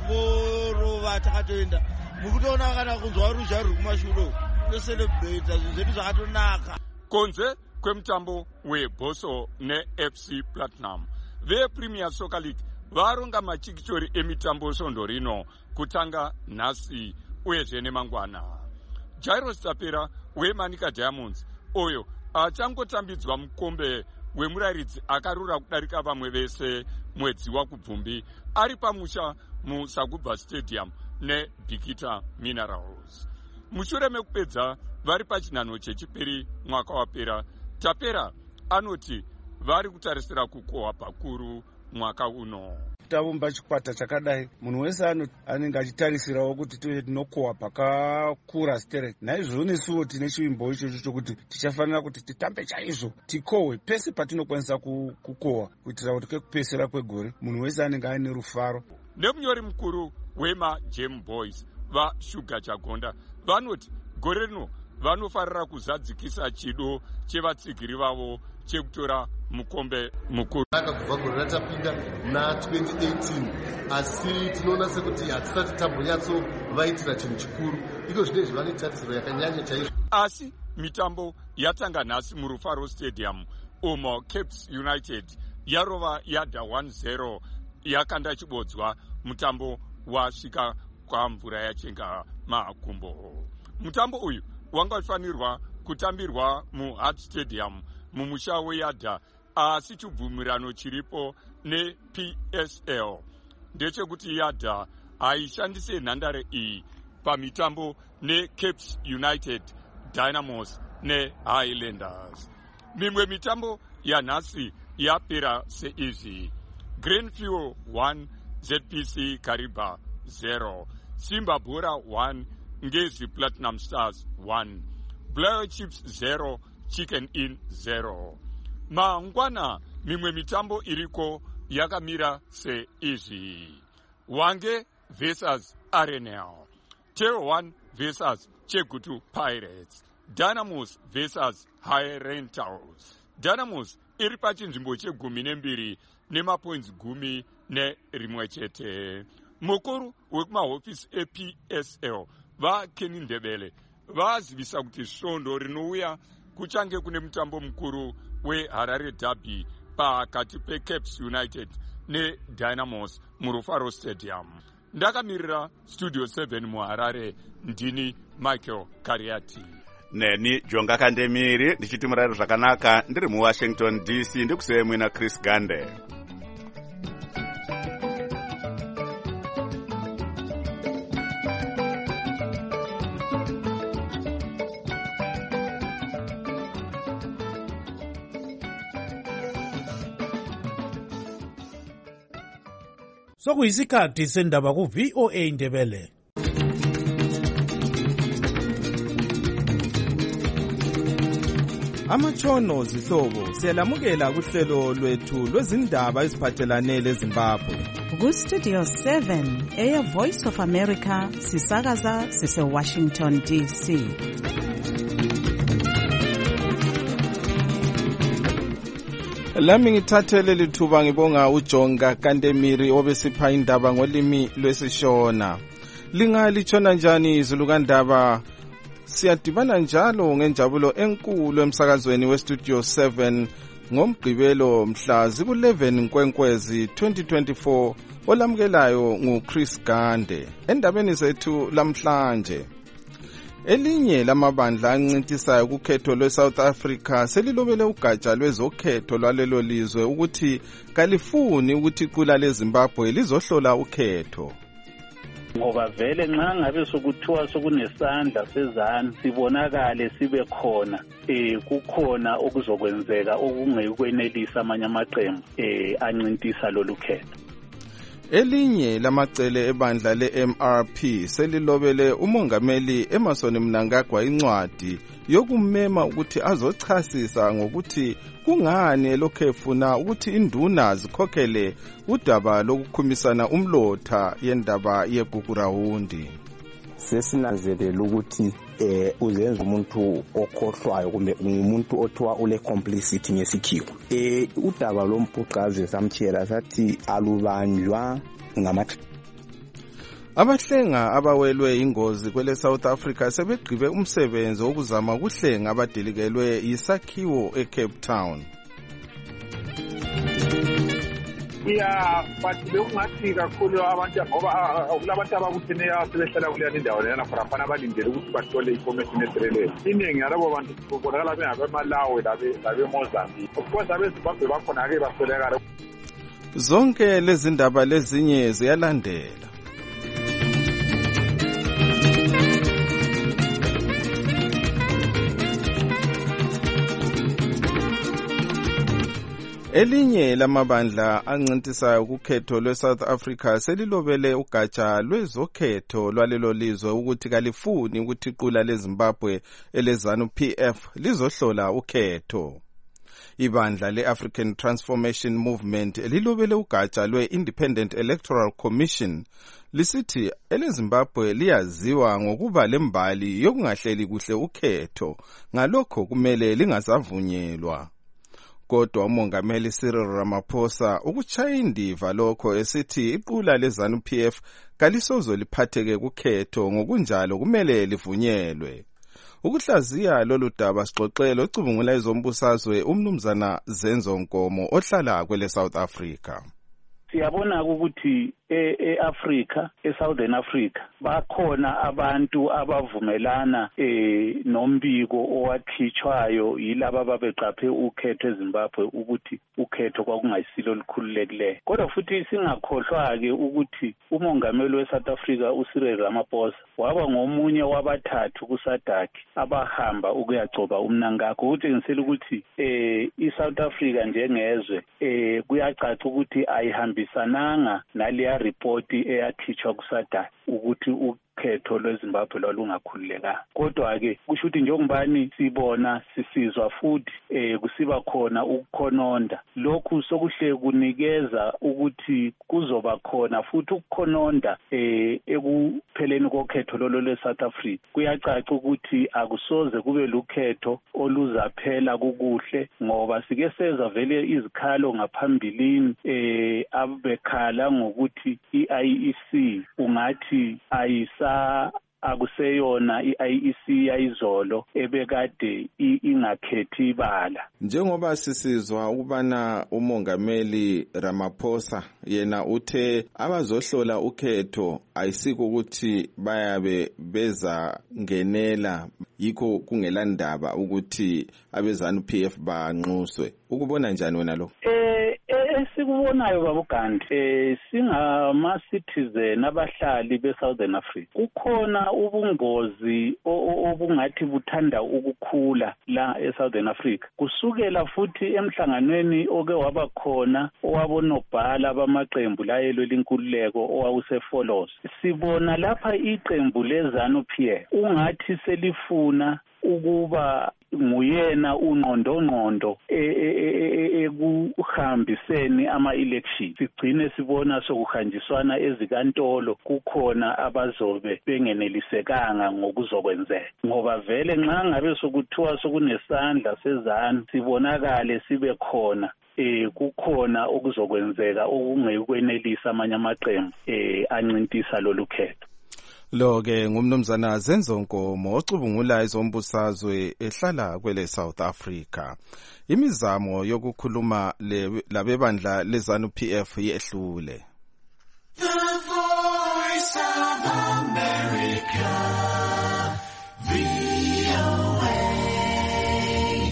hakorova takatoenda. Mukutoona kana kunzwa ruzha ruri kumashure toselebrate zvinhu zvedu zvakatonaka. Konze kwemutambo webhoso neF C Platinum, vePremier Soccer League varonga machikichori emitambo svondo rino kutanga nhasi uyezve nemangwana. Jairus Tapera weManica Diamonds oyo achangotambidzwa mukombe wemurayiridzi akarura kudarika vamwe vese mwedzi wakubvumbi ari pamusha muSagubva Stadium neBikita Minerals. Mushure mekupedza vari pachinhanho chechipiri mwaka wapera, Tapera anoti vari kutarisira kukohwa pakuru mwaka uno. Tavumba chikwata chakadai munhu wese anenge achitarisirawo kuti tive tinokohwa pakakura sterek. Naizvozvo nesuwo tine chivimbo ichocho chokuti tichafanira kuti titambe chaizvo tikohwe pese patinokwanisa kukohwa kuitira kuti kekupesera kwegore munhu wese anenge aine rufaro. Nemunyori mukuru wemaGem Boys vaShuga Chagonda vanoti gore rino vanofarira kuzadzikisa chido chevatsigiri vavo chekutora mukombe mukuru. Kubva gore ratapinda na twenty eighteen asi tinoona sekuti hatisati tambonyatso vaitira chinhu chikuru. Iko zvinezvi vane tarisiro yakanyanya chaizvo. Asi mitambo yatanga nhasi muRufaro Stadium umo Caps United yarova yadha one zero yakanda chibodzwa mutambo wasvika kwamvura yachenga makumbo. Mutambo uyu wanga ufanirwa kutambirwa muHart Stadium mumusha weYadha, asi chibvumirano chiripo neP S L ndechekuti Yadha haishandise nhandare iyi pamitambo neCaps United, Dynamos neHighlanders. Mimwe mitambo yanhasi yapera seizvi: Greenfield one, Z P C Kariba zero, Simba Bora one, Ngezi Platinum Stars one, Blair Chips zero, Chicken Inn zero. Mangwana mimwe mitambo iriko yakamira seizvi: Wange versus Arenal, Tero one versus Chegutu Pirates, Dynamos versus High Rentals. Dynamos iri pachinzvimbo chegumi nembiri nemapoints gumi nerimwe chete. Mukuru wekumahofisi eP S L vaKenny Ndebele vazivisa kuti svondo rinouya kuchange kune mutambo mukuru weHarare Derby pakati peCaps United neDynamos muRufaro Stadium. Ndakamirira Studio seven muHarare, ndini Michael Kariati. neni Jonga Kandemiri ndichiti murari zvakanaka ndiri muWashington D C ndikusiyai mwina Chris Gande. Sokuyisikhathi sendaba ku V O A Ndebele. Amatshono zihlobo siyalamukela kuhlelo lwethu lwezindaba eziphathelane leZimbabwe. Ku Studio seven eya Voice of America sisakaza sise Washington D C. Lami ngithathele lithuba ngibonga uJonga Kandemiri obesipha indaba ngolimi lwesishona. Lingalithona njani izulu kandaba? Siyadibana njalo ngenjabulo enkulu emsakazweni weStudio seven ngomgqibelo mhla ziku eleven Nkwenkwezi twenty twenty-four olamukelayo nguChris Gande. Endabeni zethu lamhlanje, elinye lamabandla ancintisayo kukhetho lweSouth Africa selilobele ugatsha lwezokhetho lwalelo lizwe ukuthi kalifuni ukuthi iqula leZimbabwe lizohlola ukhetho. Ngoba vele nxa ngabe sokuthiwa sokunesandla sezanu sibonakale sibe khona eh kukhona okuzokwenzeka okungekwenelisa amanye amaqembu eh ancintisa lolu khetho. Elinye lamacele ebandla le-M R P selilobele umongameli Emmerson Mnangagwa incwadi yokumema ukuthi azochasisa ngokuthi kungani elokhu efuna ukuthi induna zikhokhele udaba lokukhumisana umlotha yendaba yeGugurawundi. Sesinanzelela ukuthi eh uzenza umuntu okhohlwayo kumbe umuntu othiwa ule complicity ngesikhiwo. Eh udaba lomphuqazi samtshela sathi alubanjwa ngamathi. Abahlenga abawelwe ingozi kwele South Africa sebegqibe umsebenzi wokuzama ukuhlenga abadilikelwe isakhiwo eCape Town. Ya bathi bekungathi kakhulu abantu ngoba kulabantu abakutheneyo sebehlala kuleyo indawo lena khona abalindele ukuthi bathole information eselele. Iningi yalabo bantu kubonakala bengabemalawi labe labe Mozambique. Of course abeZimbabwe bakhona ke basolekala. Zonke lezi ndaba lezinye ziyalandela. Elinye lamabandla ancintisayo kukhetho lweSouth Africa selilobele ugatsha lwezokhetho lwalelo lizwe ukuthi kalifuni ukuthi iqula leZimbabwe eleZANU P F lizohlola ukhetho. Ibandla le-African Transformation Movement lilobele ugatsha lwe-Independent Electoral Commission lisithi eleZimbabwe liyaziwa ngokuba lembali yokungahleli kuhle ukhetho, ngalokho kumele lingasavunyelwa. Kodwa umongameli Cyril Ramaphosa ukuchaya indiva lokho esithi iqula leZANU P F kalisozo liphatheke kukhetho, ngokunjalo kumele livunyelwe. Ukuhlaziya lolu daba sixoxele ocubungula izombusazwe umnumzana Zenzo Nkomo ohlala kwele South Africa. Siyabona ukuthi e-Africa, e-Southern Africa, bakhona abantu abavumelana eh nombiko owakhitshwayo yilabo ababeqaphe ukhetho eZimbabwe ukuthi ukhetho kwakungayisilo likhululekileyo. Kodwa futhi singakhohlwa ke ukuthi umongameli weSouth Africa uCyril Ramaphosa waba ngomunye wabathathu kuSADC abahamba ukuyagcoba uMnangagwa, ukutshengisela ukuthi eh iSouth Africa njengezwe eh kuyacaca ukuthi ayihambisananga naliya report eyakhitshwa kuSADC ukuthi ukhetho lweZimbabwe lwalungakhululeka. Kodwa ke kusho ukuthi njengobani sibona sisizwa futhi eh kusiba khona ukukhononda, lokhu sokuhle kunikeza ukuthi kuzoba khona futhi ukukhononda eh ekupheleni kokhetho lolo lweSouth Africa. Kuyacaca ukuthi akusoze kube lukhetho oluzaphela kukuhle, ngoba sike seza vele izikhalo ngaphambilini eh abekhala ngokuthi i-I E C ungathi ayisa akuseyona i-I E C yayizolo ebekade ingakhethi ibala. Njengoba sisizwa ukubana umongameli Ramaphosa yena uthe abazohlola ukhetho ayisiko ukuthi bayabe beza ngenela yikho kungelandaba ukuthi abezanu-P F banxuswe. Ukubona njani wena lo? Eh esikubonayo babugandi eh singama citizen abahlali beSouthern Africa kukhona ubungozi obungathi buthanda ukukhula la eSouthern Africa kusukela futhi emhlanganweni oke waba khona owabonobhala bamaqembu la yelwela inkululeko owawuseFolos. Sibona lapha iqembu leZanu-P F ungathi selifuna ukuba nguyena unqondongqondo ekuhambiseni ama-election. Sigcine sibona sokuhanjiswana ezikantolo kukhona abazobe bengenelisekanga ngokuzokwenzeka, ngoba vele nxa ngabe sokuthiwa sokunesandla sezanu sibonakale sibe khona eh kukhona okuzokwenzeka okungekwenelisa amanye amaqembu eh ancintisa lolu khetho. Lo ke ngumnumzana Zenzo Nkomo ocubungula izombusazwe ehlala kwele South Africa. Imizamo yokukhuluma labebandla leZanu-P F yehlule. The Voice of America, V O A.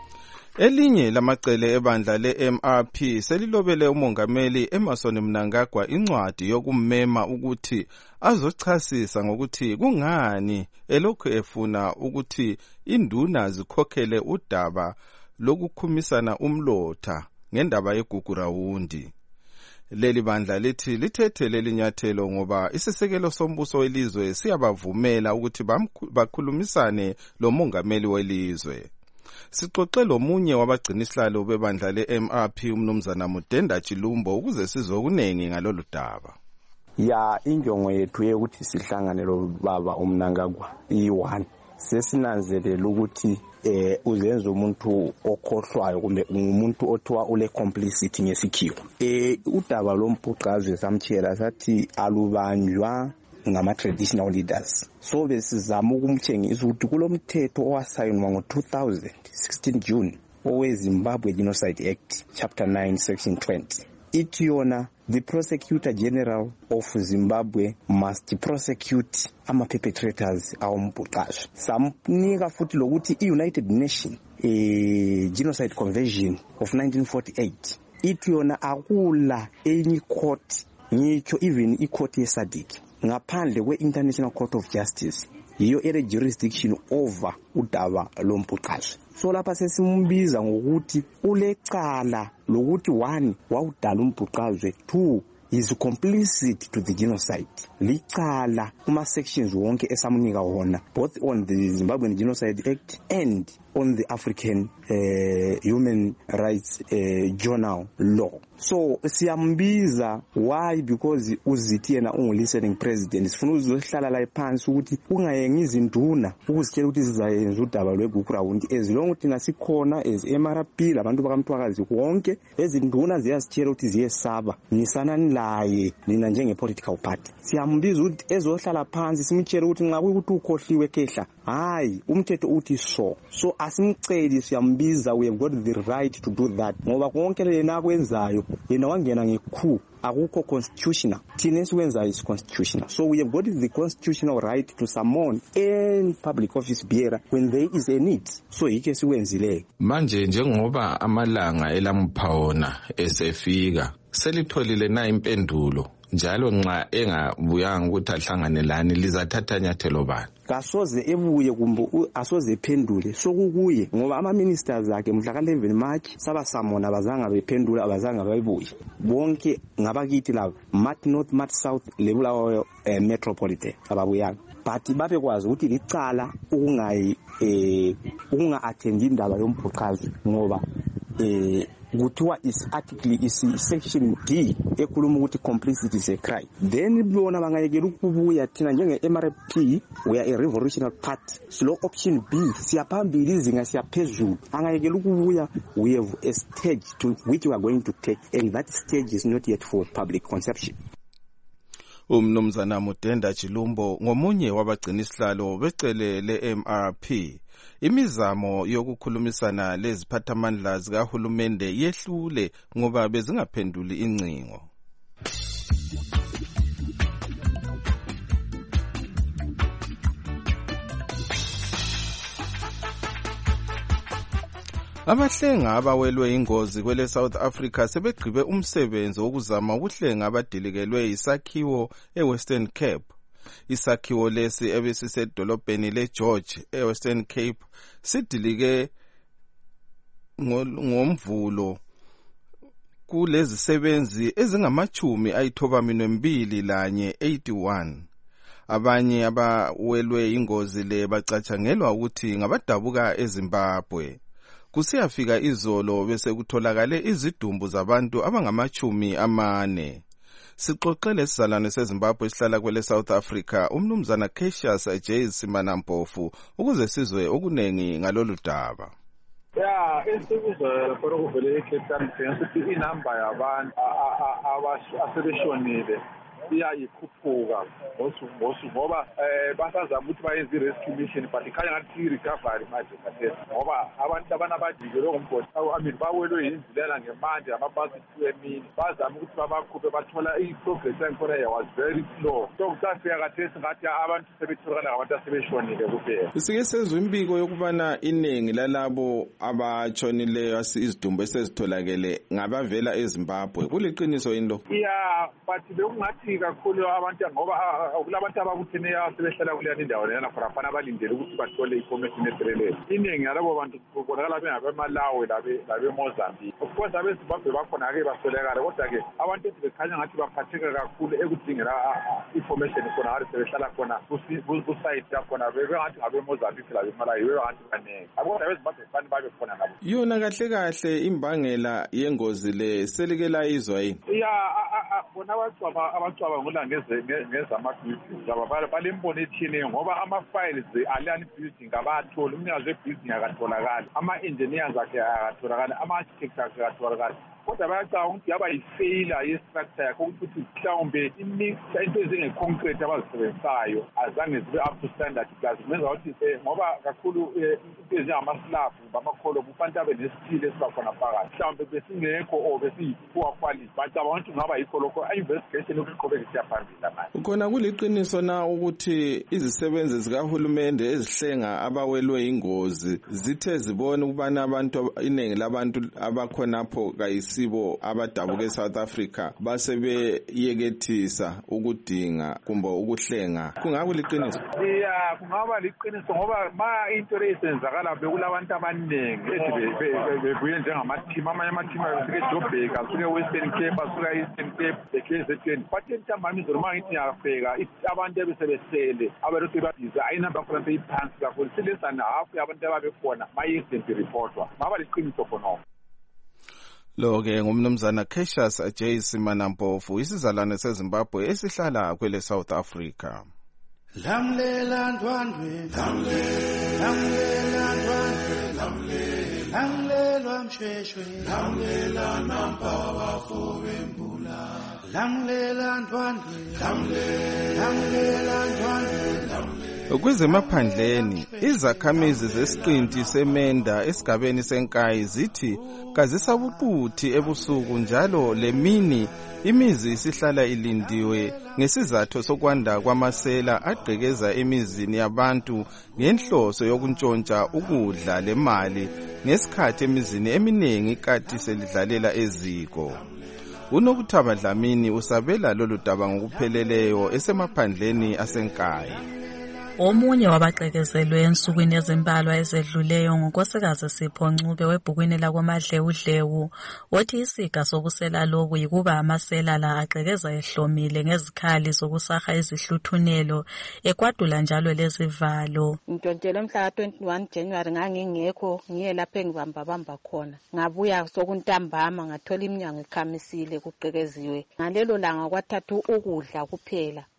Elinye lamacele ebandla le-M R P selilobele umongameli Emmerson Mnangagwa incwadi yokummema ukuthi azochasisa ngokuthi kungani elokhu efuna ukuthi induna zikhokhele udaba lokukhumisana umlotha ngendaba yeGugurawundi. Leli bandla lithi lithethe leli nyathelo ngoba isisekelo sombuso welizwe siyabavumela ukuthi bakhulumisane lo mongameli welizwe. Sixoxe lomunye wabagcinisihlalo bebandla le-M R P umnumzana Mudenda Chilumbo ukuze sizokunengi ngalolu daba. Ya injongo yethu yokuthi sihlangane lo baba uMnangagwa i-one sesinanzelela ukuthi eh uzenza umuntu okhohlwayo kumbe umuntu othiwa ule complicity ngesikhiwo. Eh udaba lomphuqazwe samtshela sathi alubanjwa ngama traditional leaders. So besizama ukumtshengisa ukuthi kulomthetho owasayinwa ngo two thousand sixteen June owe Zimbabwe Genocide Act chapter nine section twenty. Ithi yona the prosecutor general of Zimbabwe must prosecute ama perpetrators awumphuqazwe. Samnika futhi lokuthi i-United Nations eh Genocide Convention of nineteen forty-eight ithi yona akula any court ngitsho even i-court yeSADC ngaphandle kwe-International Court of Justice yiyo ere jurisdiction over udaba lomphuqazwe. So lapha sesimbiza ngokuthi ulecala lokuthi one wawudala umphuqazwe, two is complicit to the genocide. Licala kuma sections wonke esamunika wona both on the Zimbabwean Genocide Act and on the African uh, Human Rights uh, Journal law. So siyambiza why because uzithi yena ungu-listening president sifuna uzohlala la phansi ukuthi ungayengi izinduna ukuzitshela ukuthi sizayenza udaba lweGugurawundi as long ukuthi nasikhona as M R P labantu bakamthwakazi wonke ezinduna ziyasitshela ukuthi ziyesaba nisanani laye nina njenge-political party. Siyambiza ukuthi ezohlala phansi simtshela ukuthi nxa kuyikuthi ukhohliwe kehla hayi umthetho uthi so so asimceli siyambiza we have got the right to do that ngoba konke lena kwenzayo yena wangena ngekhu akukho constitutional thina esikwenzayo is constitutional. So we have got the constitutional right to summon any public office bearer when there is a need. So yike sikwenzile manje njengoba amalanga elamphaona esefika selitholile na impendulo njalo nxa engabuyanga ukuthi ahlanganelani lizathatha nyathelo bani? Kasoze ebuye kumbe asoze ephendule sokukuye ngoba ama ministers akhe mhla ka eleven March sabasamona bazanga bephendula abazanga bayibuye bonke ngabakithi labo Mat North Mat South lebulawayo eh, metropolitan ababuyanga but babe kwazi ukuthi licala ukungayi eh ukunga attend indaba yomphuqazi ngoba eh kuthiwa is article is section D ekhuluma ukuthi complicity is a crime. Then bona bangayekela ukubuya thina njenge M R P we are a revolutionary party. Slow option B siyaphambili izinga siyaphezulu angayekela ukubuya we have a stage to which we are going to take and that stage is not yet for public consumption. Umnumzana Mudenda Chilumbo ngomunye wabagcina isihlalo becele le-M R P. Imizamo yokukhulumisana leziphathamandla zikahulumende yehlule ngoba bezingaphenduli incingo. Abahlenga abawelwe ingozi kwele South Africa sebegqibe umsebenzi wokuzama ukuhlenga abadilikelwe isakhiwo eWestern Cape. Isakhiwo lesi ebesisedolobheni leGeorge eWestern Cape sidilike ngomvulo kulezi sebenzi ezingamachumi ayithobamine mbili lanye eighty-one. Abanye abawelwe ingozi le bacatshangelwa ukuthi ngabadabuka eZimbabwe. Kusiyafika izolo bese kutholakale izidumbu zabantu abangamachumi amane. Sixoxele sizalwane seZimbabwe esihlala kwele South Africa umnumzana Cassius J. Simanampofu ukuze sizwe okunengi ngalolu daba. Ya, esikuzo for ukuvele eCape Town ukuthi inamba yabantu abasebeshonile iyayikhuphuka ngosuku ngoba eh basazama ukuthi bayenze rescue mission but ikhanya ngathi recovery manje kathesi ngoba abantu abanabajikelo ngombhodi amin bawelwe indlela ngemanje amabhasi emini bazama ukuthi babakhuphe bathola i-progress yakhona was very slow so kusafika kathesi ngathi abantu sebetholakala ngabantu asebeshonile kuphela. Sike sezwe imbiko yokubana iningi lalabo abatshonileyo izidumbu esezitholakele ngabavela eZimbabwe kuliqiniso into? Yeah, but bekungathi kakhulu abantu ngoba kulabantu abakutheneyo sebehlala kuleyani indawo lena khona abalindele ukuthi bathole information etrelele. Iningi yalabo bantu kubonakala bengabemalawi labe labe Mozambique. Of course abeZimbabwe bakhona ke basolekala kodwa ke abantu bekhanya ngathi baphatheka kakhulu ekudingela information khona ngathi sebehlala khona ku-site yakhona bebengathi ngabe Mozambique labe Malawi bebengathi baningi. Kodwa abeZimbabwe fani babe khona nabo. Yona kahle kahle imbangela yengozi le selikela izwa yini? Yeah, bona abacwaba abacwaba ngola ngeze ngezamabuilding laba balembona ethini ngoba ama-files aliyani building abatholi umnikazi webuilding akatholakala ama-engineers akhe akatholakala ama-architects akhe akatholakala kodwa bayacaba ukuthi yaba yi-failure ye-structure yakho ukuthi mhlawumbe imixture into ezinge-concrete abazisebenzisayo azange zibe up to standard plus kumenza ukuthi ngoba kakhulu into ezinjengamaslavu bamakholomu kufanele abe nesithile esibakhona phakathi mhlawumbe besingekho or besiyi-poor quality bacaba ukuthi kungaba yikho lokho i-investigation yokuqhubeka isiyaphambili manje. Khona kuliqiniso na ukuthi izisebenzi zikahulumende ezihlenga abawelwe ingozi zithe zibone ukubana abantu iningi labantu abakhonapho kayisibo abadabuka eSouth Africa basebeyekethisa ukudinga kumbe ukuhlenga kungaba liqiniso? Yeah, kungaba liqiniso ngoba ma into lesenzakala bekulabantu abaningi bebuye njengamateam amanye amateam asuke eJoburg asuke Western Cape asuke Eastern Cape eKZN but entambama izolo ma ngithi ngiyafika abantu ebesebesele abalokhu babhizi ayinamba khona seyiphansi kakhulu silesa nahafu yabantu ababekhona ma-accident reportwa ngaba liqiniso khonoko. Lo-ke ngumnumzana Cassius J. Simanampofu isizalwane seZimbabwe esihlala kwele South Africa. Lamlela ndwandwe lamlela ndwandwe lamlela msheshwe lamlela nampa bafowembula lamlela ndwandwe lamlela ndwandwe. Kwezemaphandleni izakhamizi zesiqinti semenda esigabeni senkayi zithi kazisabuquthi ebusuku njalo lemini imizi isihlala ilindiwe ngesizathu sokwanda kwamasela agqekeza emizini yabantu ngenhloso yokuntshontsha ukudla lemali ngesikhathi emizini eminingi kati selidlalela eziko. Unokuthaba Dlamini usabela lolu daba ngokupheleleyo esemaphandleni asenkayi. Omunye wabaqekezelwe ensukwini ezimbalwa ezedluleyo ngunkosikazi Sipho Ncube webhukwini lakwaMadlewudlewu wathi isiga sokusela lobu yikuba amasela la aqekeza ehlomile ngezikhali zokusaha izihluthunelo ekwadula njalo lezivalo. Ntontele mhla twenty-one January ngangingekho ngiye lapho engibamba bamba khona ngabuya sokuntambama ngathola iminyango ekhamisile kuqekeziwe ngalelo langa kwathathu ukudla kuphela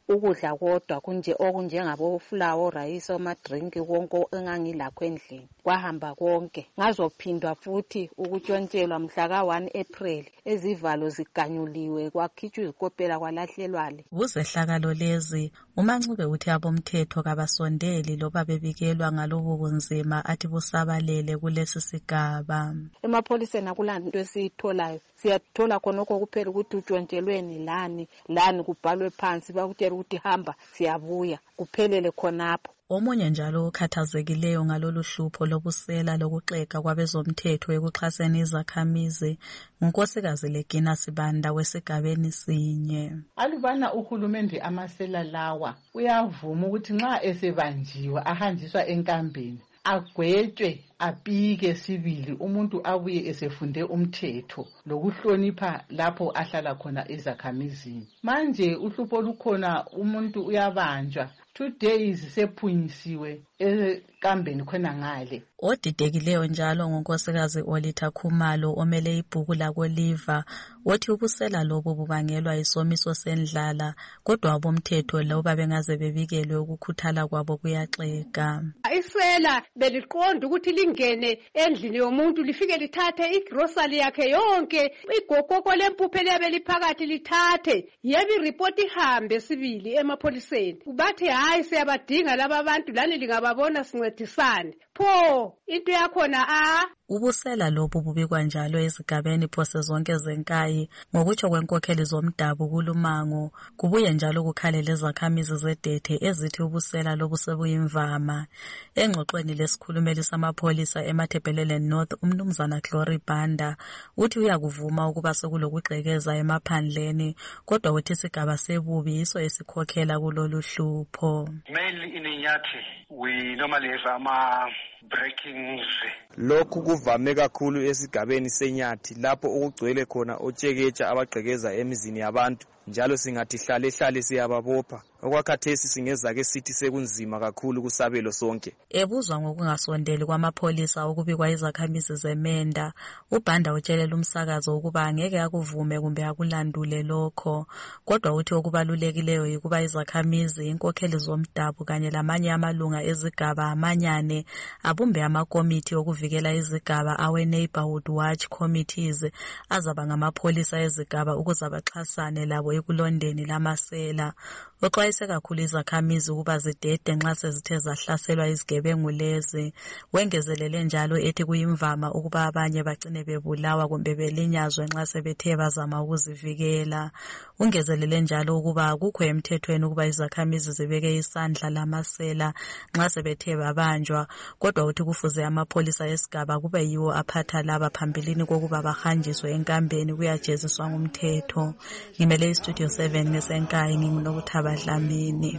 ukudla kodwa kunje okunjengabo flour, rice, amadrink konke engangilakho endlini kwahamba konke. Ngazophindwa futhi ukutshontshelwa mhla ka one April ezivalo ziganyuliwe kwakhitshwa izikopela kwalahlelwale. Kuzehlakalo lezi uMancube uthi abomthetho kabasondeli loba bebikelwa ngalobu bunzima athi busabalele kulesi sigaba. Emapholiseni akulanto esiyitholayo, siyathola khonokho kuphela ukuthi utshontshelweni lani lani kubhalwe phansi bakutshela ukuthi hamba siyabuya kuphelele khonapho. Omunye njalo okhathazekileyo ngalolu hlupho lobusela lokuxega kwabezomthetho ekuxhaseni izakhamizi unkosikazi Legina Sibanda wesigabeni sinye. Alubana uhulumende amasela lawa uyavuma ukuthi nxa esebanjiwe ahanjiswa enkambeni agwetshwe apike sibili umuntu abuye esefunde umthetho lokuhlonipha lapho ahlala khona ezakhamizini. Manje uhlupho lukhona umuntu uyabanjwa two days sephunyisiwe enkambeni khona ngale. Odidekileyo njalo ngonkosikazi Olitha Khumalo omele ibhuku lakoliva othi ubusela lobo bubangelwa isomiso sendlala kodwa abomthetho loba bengaze bebikelwe ukukhuthala kwabo kuyaxega. Isela beliqonda ukuthi lingene endlini yomuntu lifike lithathe igrocery yakhe yonke igokoko lempuphe lebe liphakathi lithathe yebi report ihambe sibili emapholiseni bathi hayi siyabadinga laba bantu lani lingababona sincedisane pho into yakhona a ubusela lobu bubikwa njalo ezigabeni phose zonke zenkayi ngokutsho kwenkokheli zomdabu kulumango kubuye njalo kukhalele izakhamizi zedethe ezithi ubusela lobu sebuyimvama. Engxoxweni lesikhulumeli samapholisa eMathebhelele North umnumzana Glory Banda uthi uyakuvuma ukuba sekulokugxekeza emaphandleni kodwa uthi isigaba sebubi yiso esikhokhela kulolu hlupho. Mainly in Inyathi we normally have ama breakings. Lokhu kuvame kakhulu esigabeni seNyathi lapho ukugcwele khona otsheketsha abagqekeza emizini yabantu njalo singathi hlale hlale siyababopha. Okwakhathesi singeza ke sithi sekunzima kakhulu kusabelo sonke. Ebuzwa ngokungasondeli kwamapholisa ukubikwa izakhamizi zeMenda, uBhanda utshelela umsakazo ukuba angeke akuvume kumbe akulandule lokho. Kodwa uthi okubalulekileyo ukuba izakhamizi, inkokheli zomdabu kanye lamanye amalunga ezigaba amanyane abumbe amakomiti okuvikela izigaba awe neighborhood watch committees azaba ngamapholisa ezigaba ukuze baxhasane labo ekulondeni lamasela. Uxwayise kakhulu izakhamizi ukuba zidede nxa sezithe zahlaselwa izigebengu lezi. Wengezelele njalo ethi kuyimvama ukuba abanye bagcine bebulawa kumbe belinyazwe nxa sebethe bazama ukuzivikela. Ungezelele njalo ukuba kukho emthethweni ukuba izakhamizi zibeke isandla lamasela nxa sebethe babanjwa kodwa uthi kufuze amapholisa esigaba kube yiwo aphatha laba phambilini kokuba bahanjiswe enkambeni kuyajeziswa ngumthetho. Ngimele istudio seven ngesenkayi ngingunokuthaba Dlamini.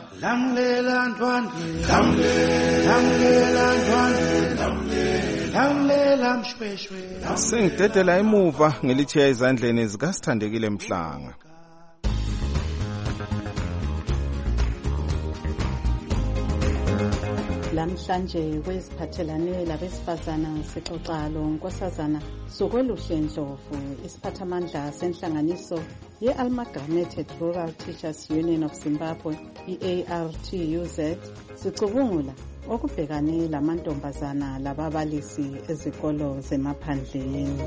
Lamlela ntwandwe lamlela ntwandwe lamlela mshweshwe. Sengidedela emuva ngelithiya ezandleni zikaSithandekile Mhlanga. Lamhlanje kweziphathelane labesifazana sixoxa lo Nkosazana Sokweluhle Ndlovu, isiphathamandla senhlanganiso ye-Amalgamated Rural Teachers Union of Zimbabwe, i-A R T U Z, sicubungula okubhekane lamantombazana lababalisi ezikolo zemaphandleni.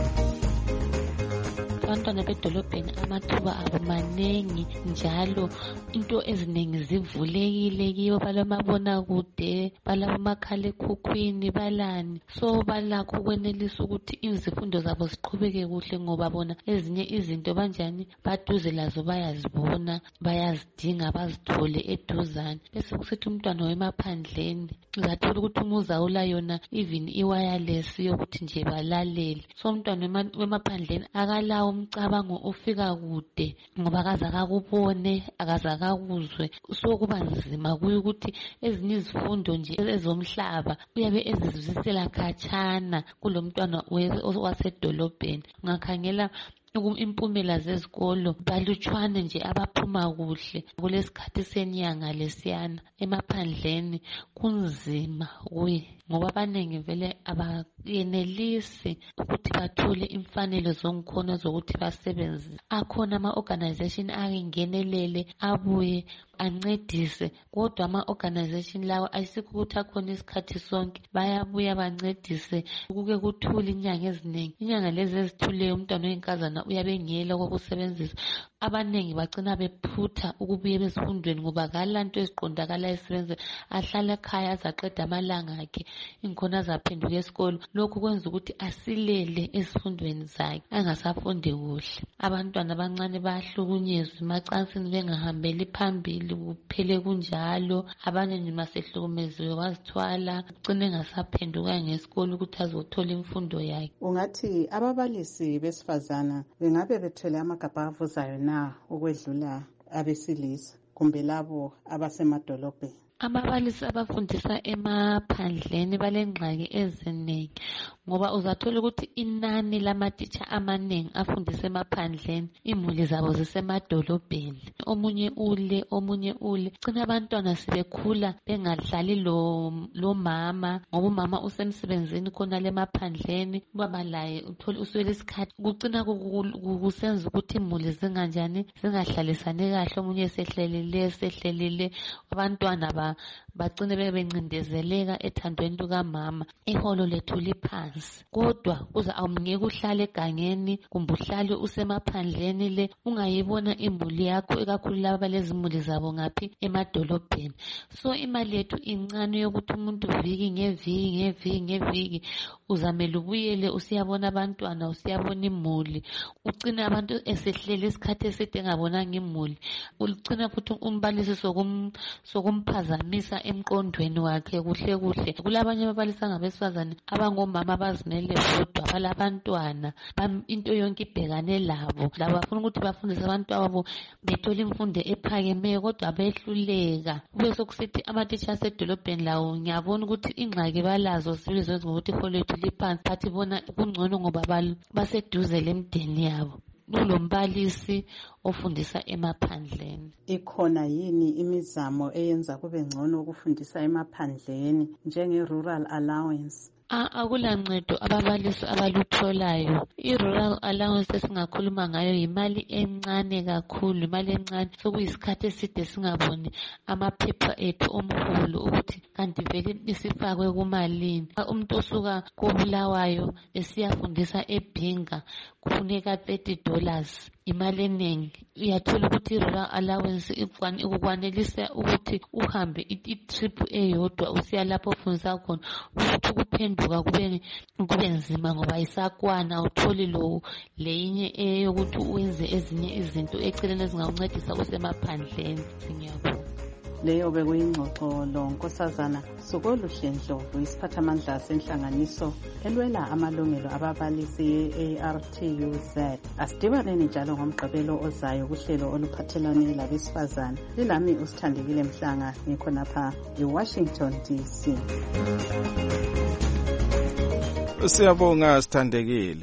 Abantwana bedolobheni amathuba abo manengi njalo into eziningi zivulekile kibo, balamabonakude, balabomakhalekhukhwini, balani, so balakho ukwenelisa ukuthi izifundo zabo ziqhubeke kuhle ngoba bona ezinye izinto banjani baduze lazo bayazibona, bayazidinga, bazithole eduzane. Bese kusithi umntwana wemaphandleni uzathola ukuthi umuzawula yona even i-wireless yokuthi nje balalele, so umntwana wemaphandleni akalawo umcabango ufika kude ngoba akaze akakubone, akaze akakuzwe, so kuba nzima kuye ukuthi ezinye izifundo nje ezomhlaba uyabe ezizwisela khatshana kulomntwana wasedolobheni. Ngakhangela impumela zezikolo balutshwane nje abaphuma kuhle kulesikhathi senyanga lesiyana emaphandleni kunzima kuye ngoba abaningi vele abayenelisi ukuthi bathole imfanelo zongkhona zokuthi basebenze. Akhona ama-organization angenelele abuye ancedise kodwa ama-organization lawa ayisikho ukuthi akhona isikhathi sonke bayabuya bancedise kuke kuthule inyanga eziningi. Inyanga lezi ezithuleyo umntwana oyinkazana uyabe engela kokusebenzisa. Abaningi bagcina bephutha ukubuya bezifundweni ngoba kalanto eziqondakala esebenze ahlala ekhaya azaqeda amalanga akhe inkhona azaphenduka esikolo. Lokhu kwenza ukuthi asilele ezifundweni zakhe angasafundi kuhle. Abantwana abancane bayahlukunyezwa emacansini bengahambeli phambili kuphele kunjalo. Abanye nje masehlukumeziwe wazithwala ugcine engasaphenduka ngesikolo ukuthi azothola imfundo yakhe. Ungathi ababalisi besifazana bengabe bethwele amagabha avuzayo na ukwedlula abesilisa kumbe labo abasemadolobheni? Ababalisi abafundisa emaphandleni balengxaki eziningi ngoba uzathola ukuthi inani lamatitsha amaningi afundisa emaphandleni imuli zabo zisemadolobheni. Omunye ule omunye ule gcina abantwana sibekhula bengadlali lo lo mama ngoba umama usemsebenzini khona lemaphandleni baba laye uthola uswele isikhathi kugcina kusenza ukuthi imuli zinganjani zingahlalisani kahle. Omunye sehlelile sehlelile abantwana ba bagcine bebencindezeleka ethandweni lukamama. Iholo lethu liphansi kodwa uza awungeke uhlale egangeni kumbe uhlale usemaphandleni le ungayibona imuli yakho ekakhulu laba lezimuli zabo ngaphi emadolobheni. So imali yethu incane yokuthi umuntu viki ngeviki ngeviki ngeviki uzamele ubuyele usiyabona abantwana usiyabona imuli. Ugcina abantu esehlele isikhathi eside engabonanga imuli. Ugcina futhi umbalisi sokum sokumphazamisa emqondweni wakhe kuhle kuhle. Kulabanye ababalisi ngabesifazane abangomama abazimele bodwa balabantwana into yonke ibhekane labo. Labo bafuna ukuthi bafundise abantu abo bethola imfundo ephakemeyo kodwa behluleka. Kube sokusithi amatitsha asedolobheni lawo ngiyabona ukuthi ingxaki balazo sibizwe ngokuthi iholo lethu liphansi bathi bona kungcono ngoba baseduze lemdeni yabo. Kulombalisi ofundisa emaphandleni. Ikhona yini imizamo eyenza kube ngcono ukufundisa emaphandleni njenge rural allowance? Akulancedo ababalisi abalutholayo. I-rural allowance esingakhuluma ngayo yimali encane kakhulu, imali encane sokuyisikhathi eside singaboni amaphepha ethu omholo ukuthi kanti vele isifakwe kumalini. Umuntu osuka koBulawayo esiyafundisa eBhinga kufuneka thirty dollars. Imali eningi. Uyathola ukuthi i-rural allowance ikukwanelisa ukuthi uhambe i-trip eyodwa usiya lapho ufundisa khona ukuthi kuphenduka kube kube nzima ngoba isakwana utholi lo leyinye eyokuthi uwenze ezinye izinto eceleni ezingawuncedisa kusemaphandleni. Ngiyabonga. Leyo bekuyingxoxo lo Nkosazana Sokoluhle Ndlovu, isiphathamandla senhlanganiso elwela amalungelo ababalisi ye-A R T U Z. Asidibaneni njalo ngomgqibelo ozayo kuhlelo oluphathelane labesifazane. Lilami uSithandekile Mhlanga ngikhonapha eWashington D C. Siyabonga Sithandekile.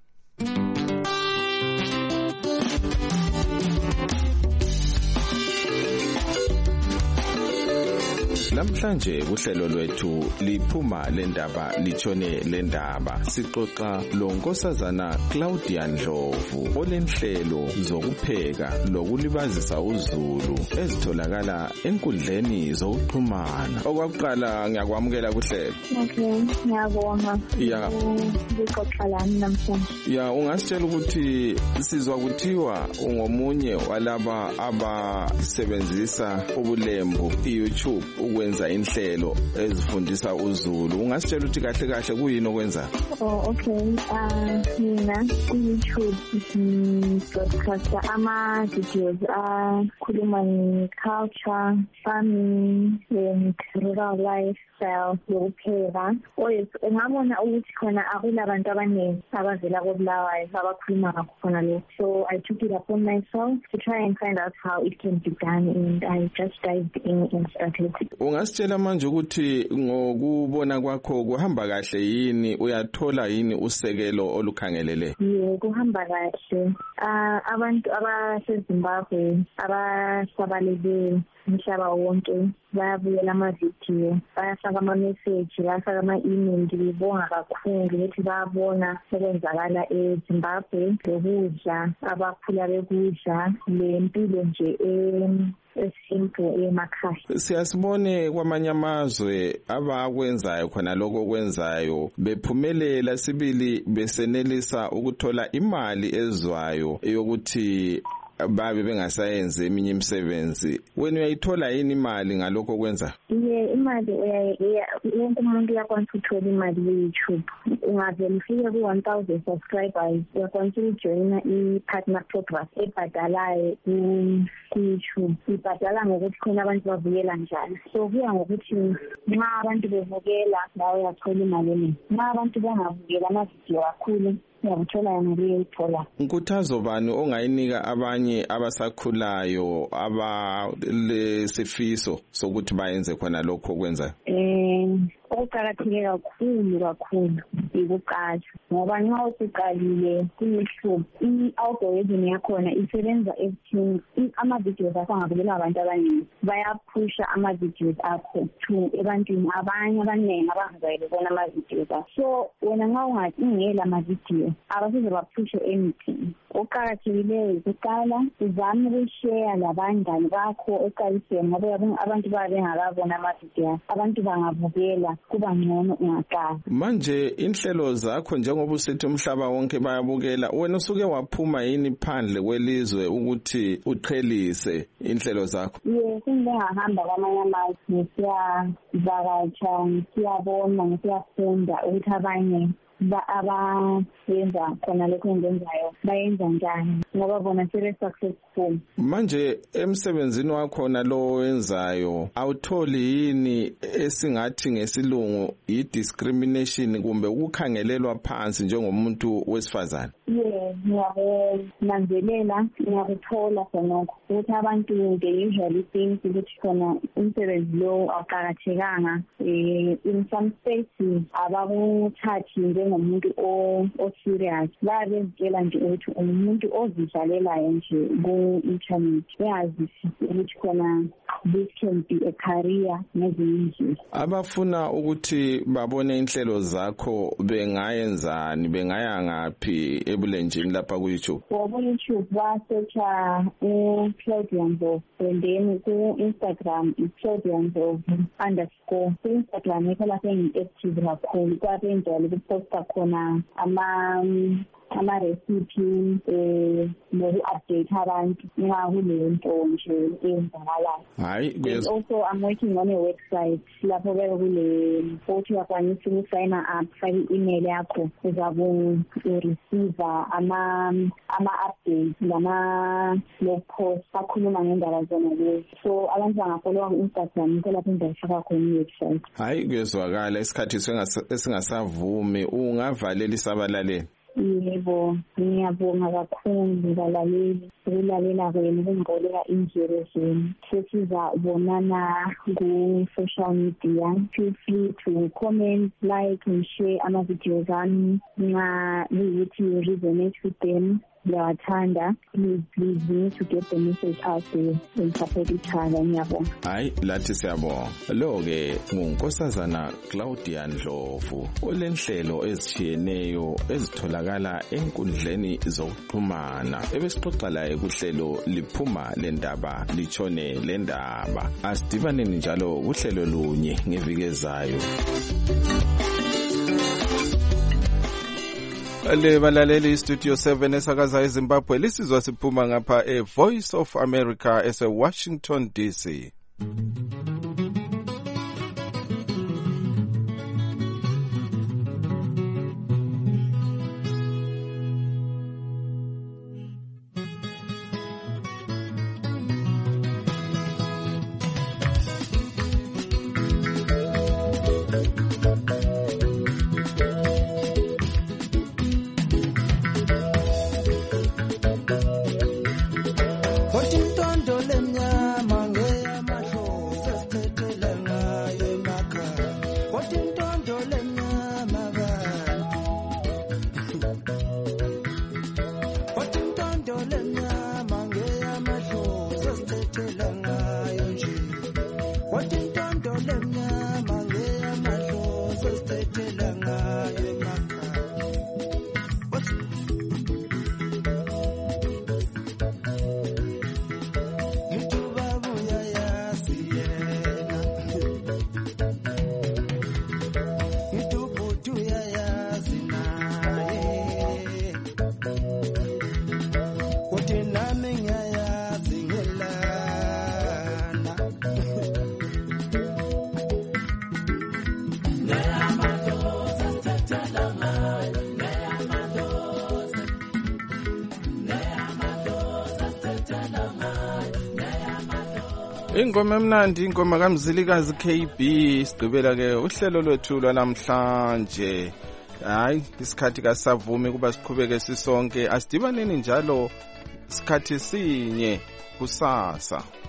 Namhlanje kuhlelo lwethu liphuma lendaba litshone lendaba sixoxa lo Nkosazana Claudia Ndlovu olenhlelo zokupheka lokulibazisa uzulu ezitholakala enkundleni zokuxhumana. Okwakuqala ngiyakwamukela kuhlelo. Okay, ngiyabonga. Ya. Ngixoxa lami namhlanje. Ya, ungasitshela ukuthi sizwa kuthiwa ungomunye walaba abasebenzisa ubulembu i-YouTube ukwenza inhlelo ezifundisa uzulu. Ungasitshela ukuthi kahle kahle kuyini okwenza? Oh, okay. Ah, mina ku-YouTube ngibroadcasta ama-videos akhuluma nge-culture, farming, and rural lifestyle yokupheka. Ngabona ukuthi khona akulabantu abaningi abavela koBulawayo abakhuluma ngakho khona lokho. So I took it upon myself to try and find out how it can be done, and I just dived in and started. Ungasitshela manje ukuthi ngokubona kwakho kuhamba kahle yini, uyathola yini usekelo olukhangelele? Yebo, kuhamba kahle. Ah, abantu abaseZimbabwe abasabalele umhlaba wonke bayabuyela amavidiyo, bayafaka ama-message, bayafaka ama-email. Ngibonga kakhulu ukuthi bayabona okwenzakala eZimbabwe, lokudla abakhula bekudla, lempilo nje esimple emakhaya. Siyasibone kwamanye amazwe abakwenzayo khona lokho kwenzayo bephumelela, sibili besenelisa ukuthola imali ezwayo yokuthi babe bengasayenze eminye imisebenzi. Wena uyayithola yini imali ngalokho kwenza? Ye, imali wonke umuntu uyakwanisa ukuthola imali ku-YouTube. Ungavele ufike ku-one thousand subscribers, uyakwanisa ukujoyina i-partner program ebhadalayo ku-YouTube. Ibhadala ngokuthi khona abantu bavukela njalo. So kuya ngokuthi nxa abantu bevukela nawe uyathola imali eningi. Nxa abantu bengavukela amavidiyo kakhulu uyakuthola yona leyithola. Nkuthazo bani ongayinika abanye abasakhulayo abalesifiso sokuthi bayenze khona lokho kwenzayo? Eh okuqakatheke kakhulu kakhulu ikuqala, ngoba nxa usuqalile ku-YouTube i-algorithm yakhona isebenza ekuthini ama-videos akho angabukelwa abantu abaningi, bayaphusha ama-videos akho to ebantwini abanye abaningi abangazayile bona ama-videos akho. So wena nxa ungela ama-video abasize baphushe anything. Okuqakathekileyo ukuqala uzame ukushare labangani bakho eqaliseni, ngoba abantu babe bengakabona ama-video, abantu bangabukela kuba ngcono ungaqala. Manje inhlelo zakho njengoba usithi umhlaba wonke bayabukela, wena usuke waphuma yini phandle kwelizwe ukuthi uqhelise inhlelo zakho? Yes, ngingahamba kwamanye amazwe ngisiyavakatsha, ngisiyabona, ngisiyafunda ukuthi abanye abayenza khona lokho engenzayo bayenza njani, ngoba bona sebe-successful. Manje emsebenzini wakhona lo wenzayo awutholi yini esingathi ngesilungu i-discrimination kumbe ukukhangelelwa phansi njengomuntu wesifazane? Yes, ngiyakunanzelela, ngiyakuthola khonokho ukuthi abantu they usually think ukuthi khona umsebenzi lo awuqakathekanga. In some spaces abakuthathi njengomuntu o-serious, bayabezitshela nje ukuthi umuntu ozidlalelayo nje ku-internet, bengazisisi ukuthi khona this can be a career nezinye indlela. Abafuna ukuthi babone inhlelo zakho bengayenzani, bengaya ngaphi ebulenjini lapha ku-YouTube? Ku-YouTube basearcha u-Claudia Ndlovu, and then ku-Instagram i-Claudia Ndlovu underscore. Ku-Instagram yikho lapho engi-active kakhulu, kwabe njalo kuposta khona ama ama-recipe eh noku-update abantu nxa kuleyo nto nje eyenzakalayo. Hayi, and also I'm working on a website lapho beke kule futhi uyakwanisa ukusayina up, fake i-email yakho uzabe ureceive ama ama-updates lama blog post akhuluma ngendaba zona lezi. So abantu bangafollowa ku-Instagram yikho lapho ngizayifaka khona i-website. Hayi, kuyezwakala isikhathi esingasavumi, ungavalela isabalaleli. Yebo, ngiyabonga kakhulu balaleli ukulalela kwenu ukungqolela indlebe zenu. Sesizabonana ku-social media. Feel free to comment, like and share ama-videos ami nxa kuyikuthi you resonate with them. Yathanda, please please we need to get the message out there and support each other. Ngiyabonga. Hayi, lathi siyabonga. Lo ke ngunkosazana Claudia Ndlovu olenhlelo ezitshiyeneyo ezitholakala enkundleni zokuxhumana. Ebesixoxa laye kuhlelo liphuma lendaba litshone lendaba. Asidibaneni njalo kuhlelo lunye ngeviki ezayo. Le balaleli Studio seven esakaza eZimbabwe lisizwa siphuma ngapha e Voice of America ese Washington D C. ingoma emnandi, ingoma kaMzilikazi K B. Sigqibela ke uhlelo lwethu lwanamhlanje. Hayi, isikhathi kasavumi kuba siqhubeke sisonke. Asidibaneni njalo isikhathi sinye kusasa.